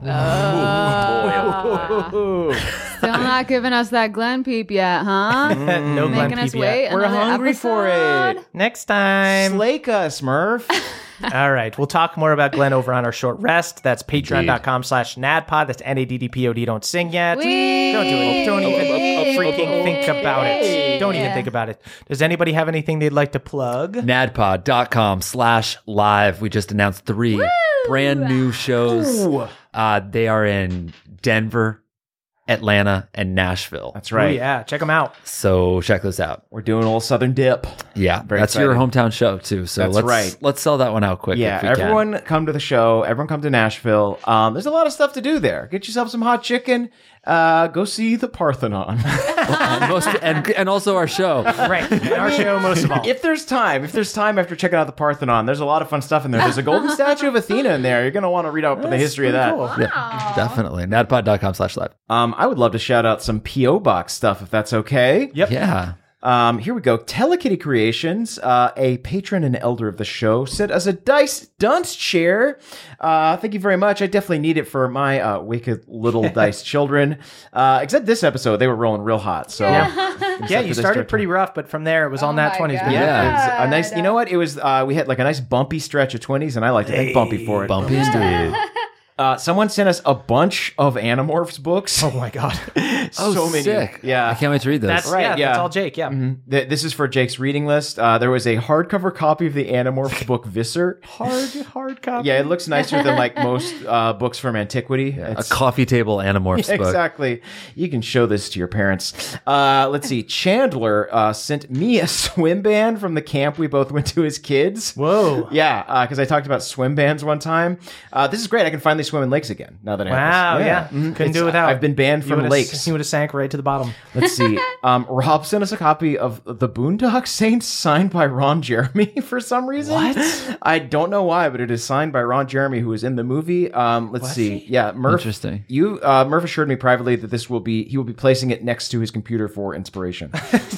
Still not giving us that Glen peep yet, huh? No Glen Making us Peep wait yet. We're another hungry for episode? it. Next time. Slake us, Murph. All right. We'll talk more about Glenn over on our short rest. That's patreon.com slash nadpod. That's N A D D P O D. Don't sing yet. Whee! Don't do it. Don't even Whee! freaking think about it. Don't even Yeah. think about it. Does anybody have anything they'd like to plug? nadpod.com slash live. We just announced three brand new shows. Uh, they are in Denver, Atlanta, and Nashville. That's Oh, right. yeah. Check them out. So check those out. We're doing old Southern Dip. Yeah, Very that's your exciting. hometown show too. So That's let's right. let's sell that one out quick. Yeah, if we can. everyone come to the show. Everyone come to Nashville. Um, there's a lot of stuff to do there. Get yourself some hot chicken. Uh, go see the Parthenon. and, most, and and also our show. Right. And our show, most of all. If there's time, if there's time after checking out the Parthenon, there's a lot of fun stuff in there. There's a golden statue of Athena in there. You're gonna want to read up on the history of that. Yeah, definitely. nadpod.com slash live. Um, I would love to shout out some P O Box stuff if that's okay. Yep. Yeah. Um, here we go. Telekitty Creations, uh, a patron and elder of the show, sent us a dice dunce chair. Uh, thank you very much. I definitely need it for my uh, wicked little dice children. Uh, except this episode, they were rolling real hot. So Yeah, you started pretty rough, but from there it was all nat my twenties. God. Yeah, Yeah. it's a nice. You know what? It was. Uh, we had like a nice bumpy stretch of twenties, and I like to thank Bumpy for it. Bumpy indeed. Uh, someone sent us a bunch of Animorphs books. Oh my god. Oh, so many. sick. Yeah. I can't wait to read those. That's Right, yeah, yeah. that's all Jake, yeah. Th- This is for Jake's reading list. Uh, there was a hardcover copy of the Animorphs book Visser. Hard hard copy. Yeah, it looks nicer than like most uh, books from antiquity. a It's- coffee table Animorphs book. Exactly. You can show this to your parents. Uh, let's see. Chandler uh, sent me a swim band from the camp we both went to as kids. Whoa. Yeah, because I talked about swim bands one time. Uh, this is great. I can finally swim in lakes again now that I have Wow, this. yeah. Mhm. Couldn't It's- do it without. I've been banned You from would've- lakes. You would have sank right to the bottom. Let's see. Um, Rob sent us a copy of The Boondock Saints signed by Ron Jeremy for some reason. What? I don't know why, but it is signed by Ron Jeremy, who was in the movie. Um, let's see. Yeah, Murph. Interesting. You, uh, Murph assured me privately that this will be, he will be placing it next to his computer for inspiration.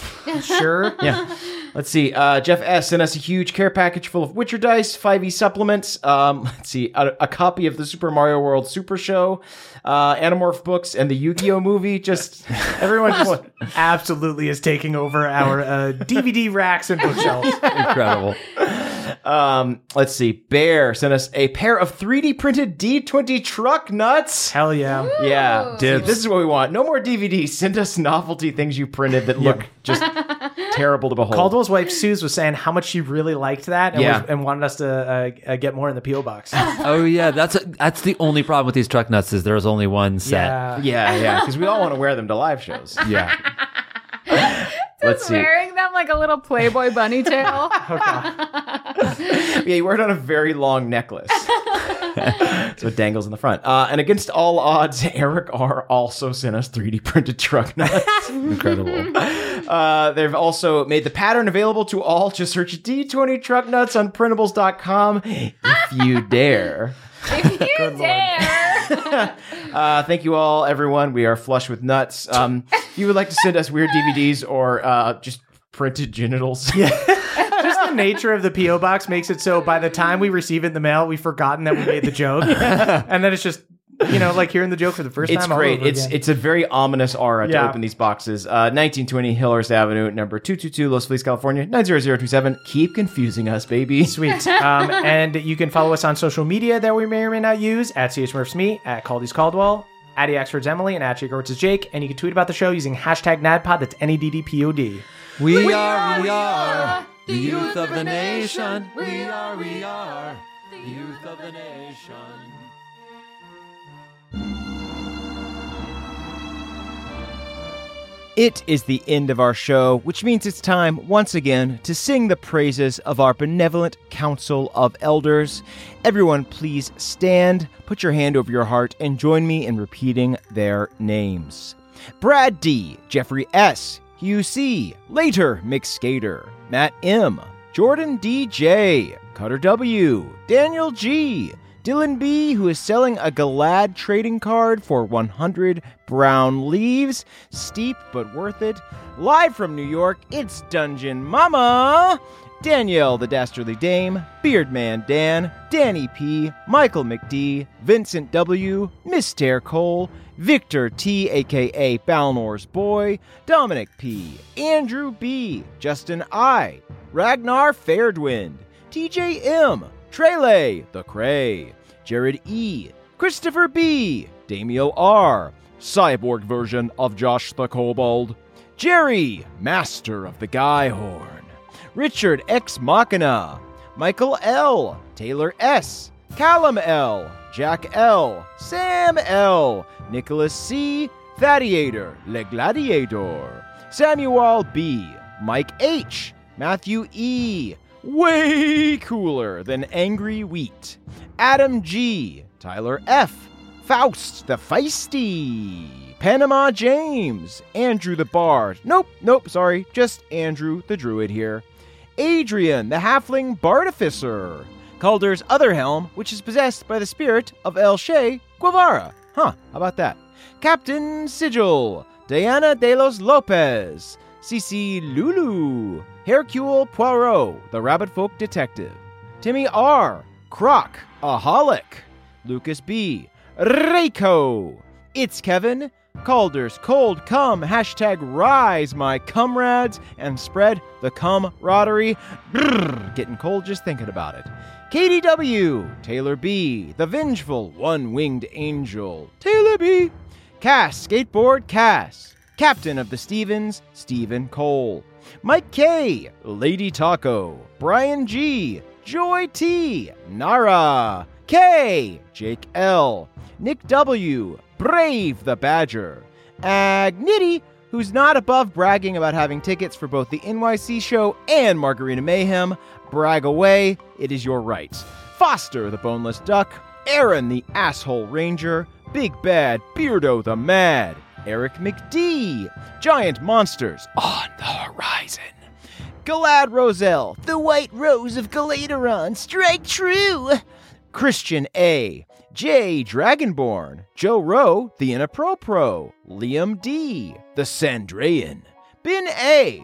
Sure. Yeah. Let's see. Uh, Jeff S. sent us a huge care package full of Witcher dice, five E supplements. Um, let's see. A, a copy of the Super Mario World Super Show, uh, Animorph books, and the Yu-Gi-Oh movie. Just everyone just Absolutely is taking over our uh, D V D racks and bookshelves. Incredible. Um, let's see. Bear sent us a pair of three D printed D twenty truck nuts. Hell yeah. Yeah. See, this is what we want. No more D V Ds. Send us novelty things you printed that look just terrible to behold. Caldwell's wife, Suze, was saying how much she really liked that and, Yeah. was, and wanted us to uh, uh, get more in the P O box. Oh yeah, that's a, that's the only problem with these truck nuts is there's only one set. Yeah. Yeah, yeah, because we all want to wear them to live shows. Yeah. Let's see. Wearing them like a little Playboy bunny tail. Yeah, you wear it on a very long necklace. So it dangles in the front. Uh, and against all odds, Eric R. also sent us three D printed truck nuts. Incredible. Uh, they've also made the pattern available to all. Just search D twenty truck nuts on printables dot com if you dare. If you dare. Uh, thank you all, everyone. We are flush with nuts. Um, if you would like to send us weird D V Ds or uh, just printed genitals. Yeah. Just the nature of the P O box makes it so by the time we receive it in the mail, we've forgotten that we made the joke. And then it's just, you know, like hearing the joke for the first It's time. all great. over It's again. it's a very ominous aura to Yeah. open these boxes. Uh, nineteen twenty Hillhurst Avenue, number two two two, Los Feliz, California, nine zero zero two seven. Keep confusing us, baby. Sweet. Um, and you can follow us on social media that we may or may not use at CHMurphsMe, at Caldy's Caldwell, at EAxford's Emily, and at Jake Ortiz Jake. And you can tweet about the show using hashtag NADPOD. That's N E D D P O D. We are, we are the youth of the nation. We are, we are the youth of the nation. It is the end of our show, which means it's time, once again, to sing the praises of our benevolent Council of Elders. Everyone, please stand, put your hand over your heart, and join me in repeating their names. Brad D., Jeffrey S., Hugh C., Later, Mick Skater, Matt M., Jordan D J, Cutter W., Daniel G., Dylan B., who is selling a Galad trading card for one hundred brown leaves. Steep but worth it. Live from New York, it's Dungeon Mama. Danielle the Dastardly Dame, Beardman Dan, Danny P., Michael McD., Vincent W., Mister Cole, Victor T., a k a. Balnor's Boy, Dominic P., Andrew B., Justin I., Ragnar Fairdwind, T J M., Trele the Cray, Jared E., Christopher B., Damio R., cyborg version of Josh the Kobold, Jerry, Master of the Guy Horn, Richard X Machina, Michael L., Taylor S., Callum L., Jack L., Sam L., Nicholas C., Thadiator, Le Gladiator, Samuel B., Mike H., Matthew E., way cooler than Angry Wheat, Adam G., Tyler F., Faust the Feisty, Panama James, Andrew the Bard, nope, nope, sorry, just Andrew the Druid here, Adrian the Halfling Bartificer, Calder's other helm, which is possessed by the spirit of El Shea Guevara. Huh, how about that? Captain Sigil, Diana de los Lopez, Cici Lulu, Hercule Poirot, the Rabbit Folk Detective, Timmy R., Croc, Aholic, Lucas B., Reiko, It's Kevin, Calder's Cold Cum, hashtag Rise My Comrades, and spread the camaraderie. Brrr, getting cold just thinking about it. K D W, Taylor B., The Vengeful One-Winged Angel, Taylor B., Cass, Skateboard Cass, Captain of the Stevens, Stephen Cole, Mike K., Lady Taco, Brian G., Joy T., Nara, K., Jake L., Nick W., Brave the Badger, Agnity, who's not above bragging about having tickets for both the N Y C show and Margarita Mayhem. Brag away, it is your right. Foster the Boneless Duck, Aaron the Asshole Ranger, Big Bad Beardo the Mad, Eric McD, Giant Monsters on the Horizon, Galad Roselle, the White Rose of Galateron, strike true, Christian A., Jay Dragonborn, Joe Rowe, the Inapropro, Liam D., the Sandrayan, Ben A.,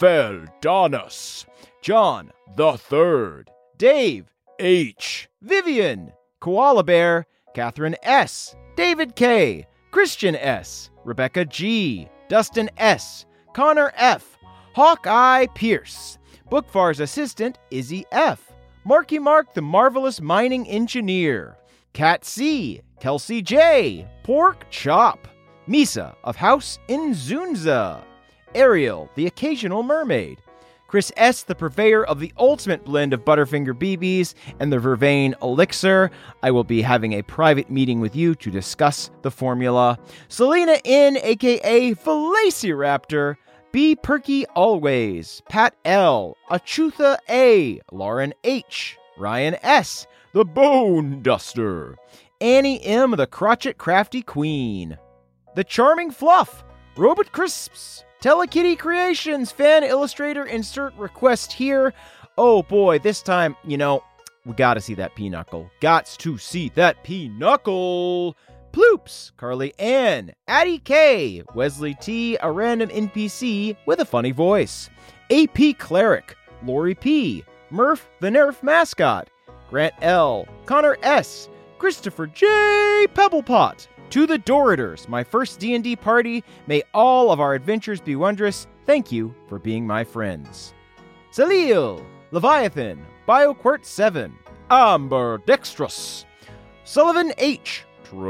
Feldonis, John the Third, Dave H., Vivian, Koala Bear, Catherine S., David K., Christian S., Rebecca G., Dustin S., Connor F., Hawkeye Pierce, Bookfar's assistant Izzy F., Marky Mark the Marvelous Mining Engineer, Cat C., Kelsey J., Pork Chop, Misa of House Inzunza, Ariel, the occasional mermaid. Chris S., the purveyor of the ultimate blend of Butterfinger B Bs and the Vervain Elixir. I will be having a private meeting with you to discuss the formula. Selena N., a k a. Velociraptor. B. Perky Always. Pat L. Achutha A. Lauren H. Ryan S. The Bone Duster. Annie M., the Crotchet Crafty Queen. The Charming Fluff. Robot Crisps. Telekitty Creations, fan illustrator, insert request here. Oh boy, this time, you know, we gotta see that P-Knuckle. Gots to see that P-Knuckle. Ploops, Carly Ann, Addie K, Wesley T, a random N P C with a funny voice. A P Cleric, Lori P, Murph the Nerf Mascot, Grant L, Connor S, Christopher J, Pebblepot. To the Doriters, my first D and D party, may all of our adventures be wondrous. Thank you for being my friends. Salil, Leviathan, BioQuart seven, Amber Dextrous, Sullivan H,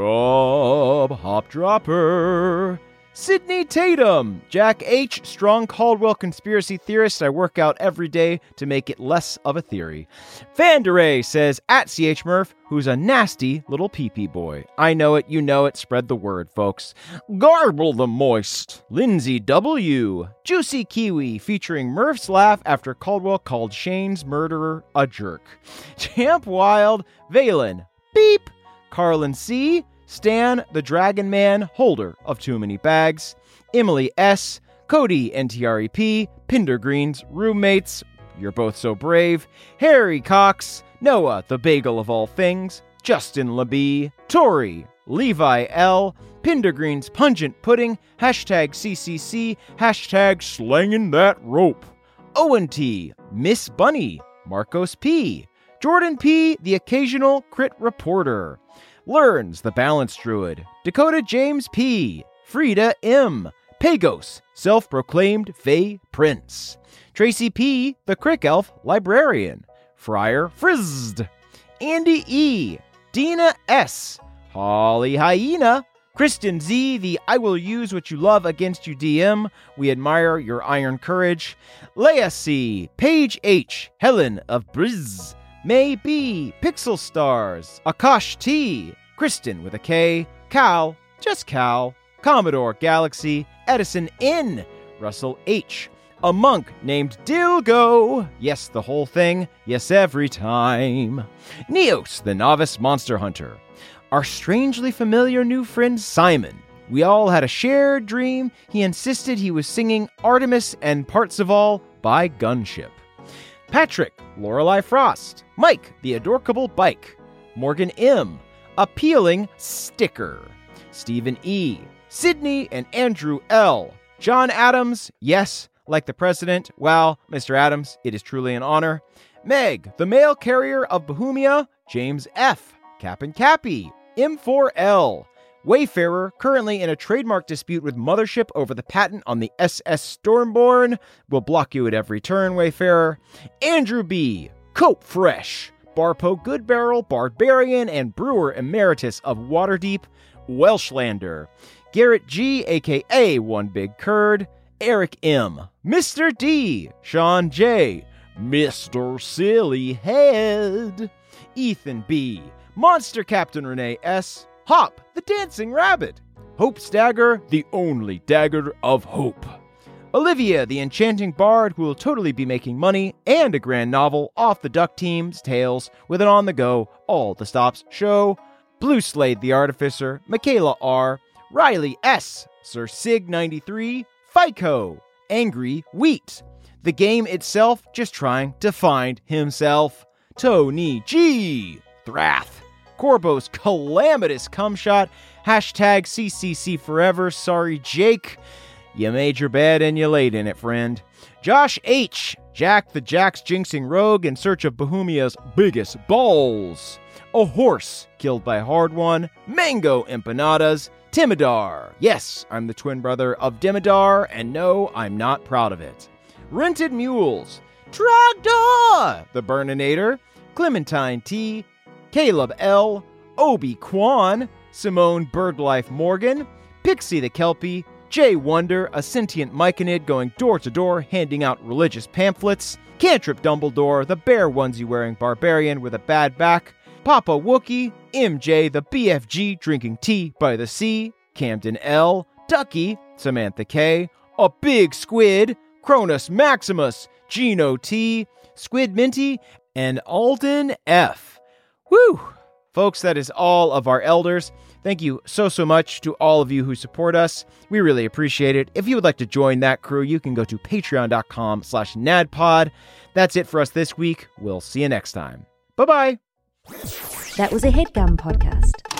Trub, Hop Dropper, Sydney Tatum, Jack H, Strong Caldwell conspiracy theorist. I work out every day to make it less of a theory. Vanderay says, at C H Murph, who's a nasty little pee-pee boy. I know it, you know it, spread the word, folks. Garble the Moist, Lindsay W, Juicy Kiwi, featuring Murph's laugh after Caldwell called Shane's murderer a jerk. Champ Wild, Valen, Beep, Carlin C, Stan, the Dragon Man, holder of too many bags, Emily S, Cody N T R E P, Pindergreen's roommates, you're both so brave, Harry Cox, Noah, the bagel of all things, Justin LeBee, Tori, Levi L, Pindergreen's pungent pudding, hashtag C C C, hashtag slanging that rope, Owen T, Miss Bunny, Marcos P, Jordan P, the occasional crit reporter, Learns, the Balance Druid, Dakota James P, Frida M, Pagos, self-proclaimed Fey Prince, Tracy P, the Crick Elf Librarian, Friar Frizzed, Andy E, Dina S, Holly Hyena, Kristen Z, the I will use what you love against you D M, we admire your iron courage, Leia C, Paige H, Helen of Briz, May B, Pixel Stars, Akash T, Kristen with a K, Cal, just Cal, Commodore Galaxy, Edison N, Russell H, a monk named Dilgo, yes the whole thing, yes every time, Neos, the novice monster hunter, our strangely familiar new friend Simon. We all had a shared dream. He insisted he was singing Artemis and Parzival by Gunship. Patrick, Lorelei Frost, Mike, the adorkable bike, Morgan M, appealing sticker, Stephen E, Sydney and Andrew L, John Adams, yes, like the president, wow, Mister Adams, it is truly an honor, Meg, the mail carrier of Bohemia, James F, Cap and Cappy, M four L, Wayfarer, currently in a trademark dispute with Mothership over the patent on the S S Stormborn. Will block you at every turn, Wayfarer. Andrew B, Cope Fresh, Barpo Goodbarrel, Barbarian, and Brewer Emeritus of Waterdeep, Welshlander. Garrett G, a k a. One Big Curd. Eric M, Mister D, Sean J, Mister Silly Head. Ethan B, Monster Captain Renee S, Hop, the Dancing Rabbit. Hope's Dagger, the only dagger of hope. Olivia, the enchanting bard who will totally be making money and a grand novel off the Duck Team's tales with an on-the-go, all-the-stops show. Blue Slade, the artificer. Michaela R, Riley S, Sir Sig ninety-three, FICO, Angry Wheat. The game itself just trying to find himself. Tony G, Thrath. Corbo's calamitous cum shot, hashtag C C C forever, sorry Jake. You made your bed and you laid in it, friend. Josh H, Jack the Jack's jinxing rogue in search of Bohemia's biggest balls. A horse killed by Hard One, Mango Empanadas, Timidar. Yes, I'm the twin brother of Dimidar, and no, I'm not proud of it. Rented Mules, Trogdor, the Burninator, Clementine T, Caleb L, Obi Kwan, Simone Birdlife Morgan, Pixie the Kelpie, Jay Wonder, a sentient myconid going door to door handing out religious pamphlets, Cantrip Dumbledore, the bear onesie-wearing barbarian with a bad back, Papa Wookie, M J, the B F G drinking tea by the sea, Camden L, Ducky, Samantha K, a big squid, Cronus Maximus, Gino T, Squid Minty, and Alden F. Whew! Folks, that is all of our elders. Thank you so, so much to all of you who support us. We really appreciate it. If you would like to join that crew, you can go to patreon.com slash nadpod. That's it for us this week. We'll see you next time. Bye-bye. That was a HeadGum podcast.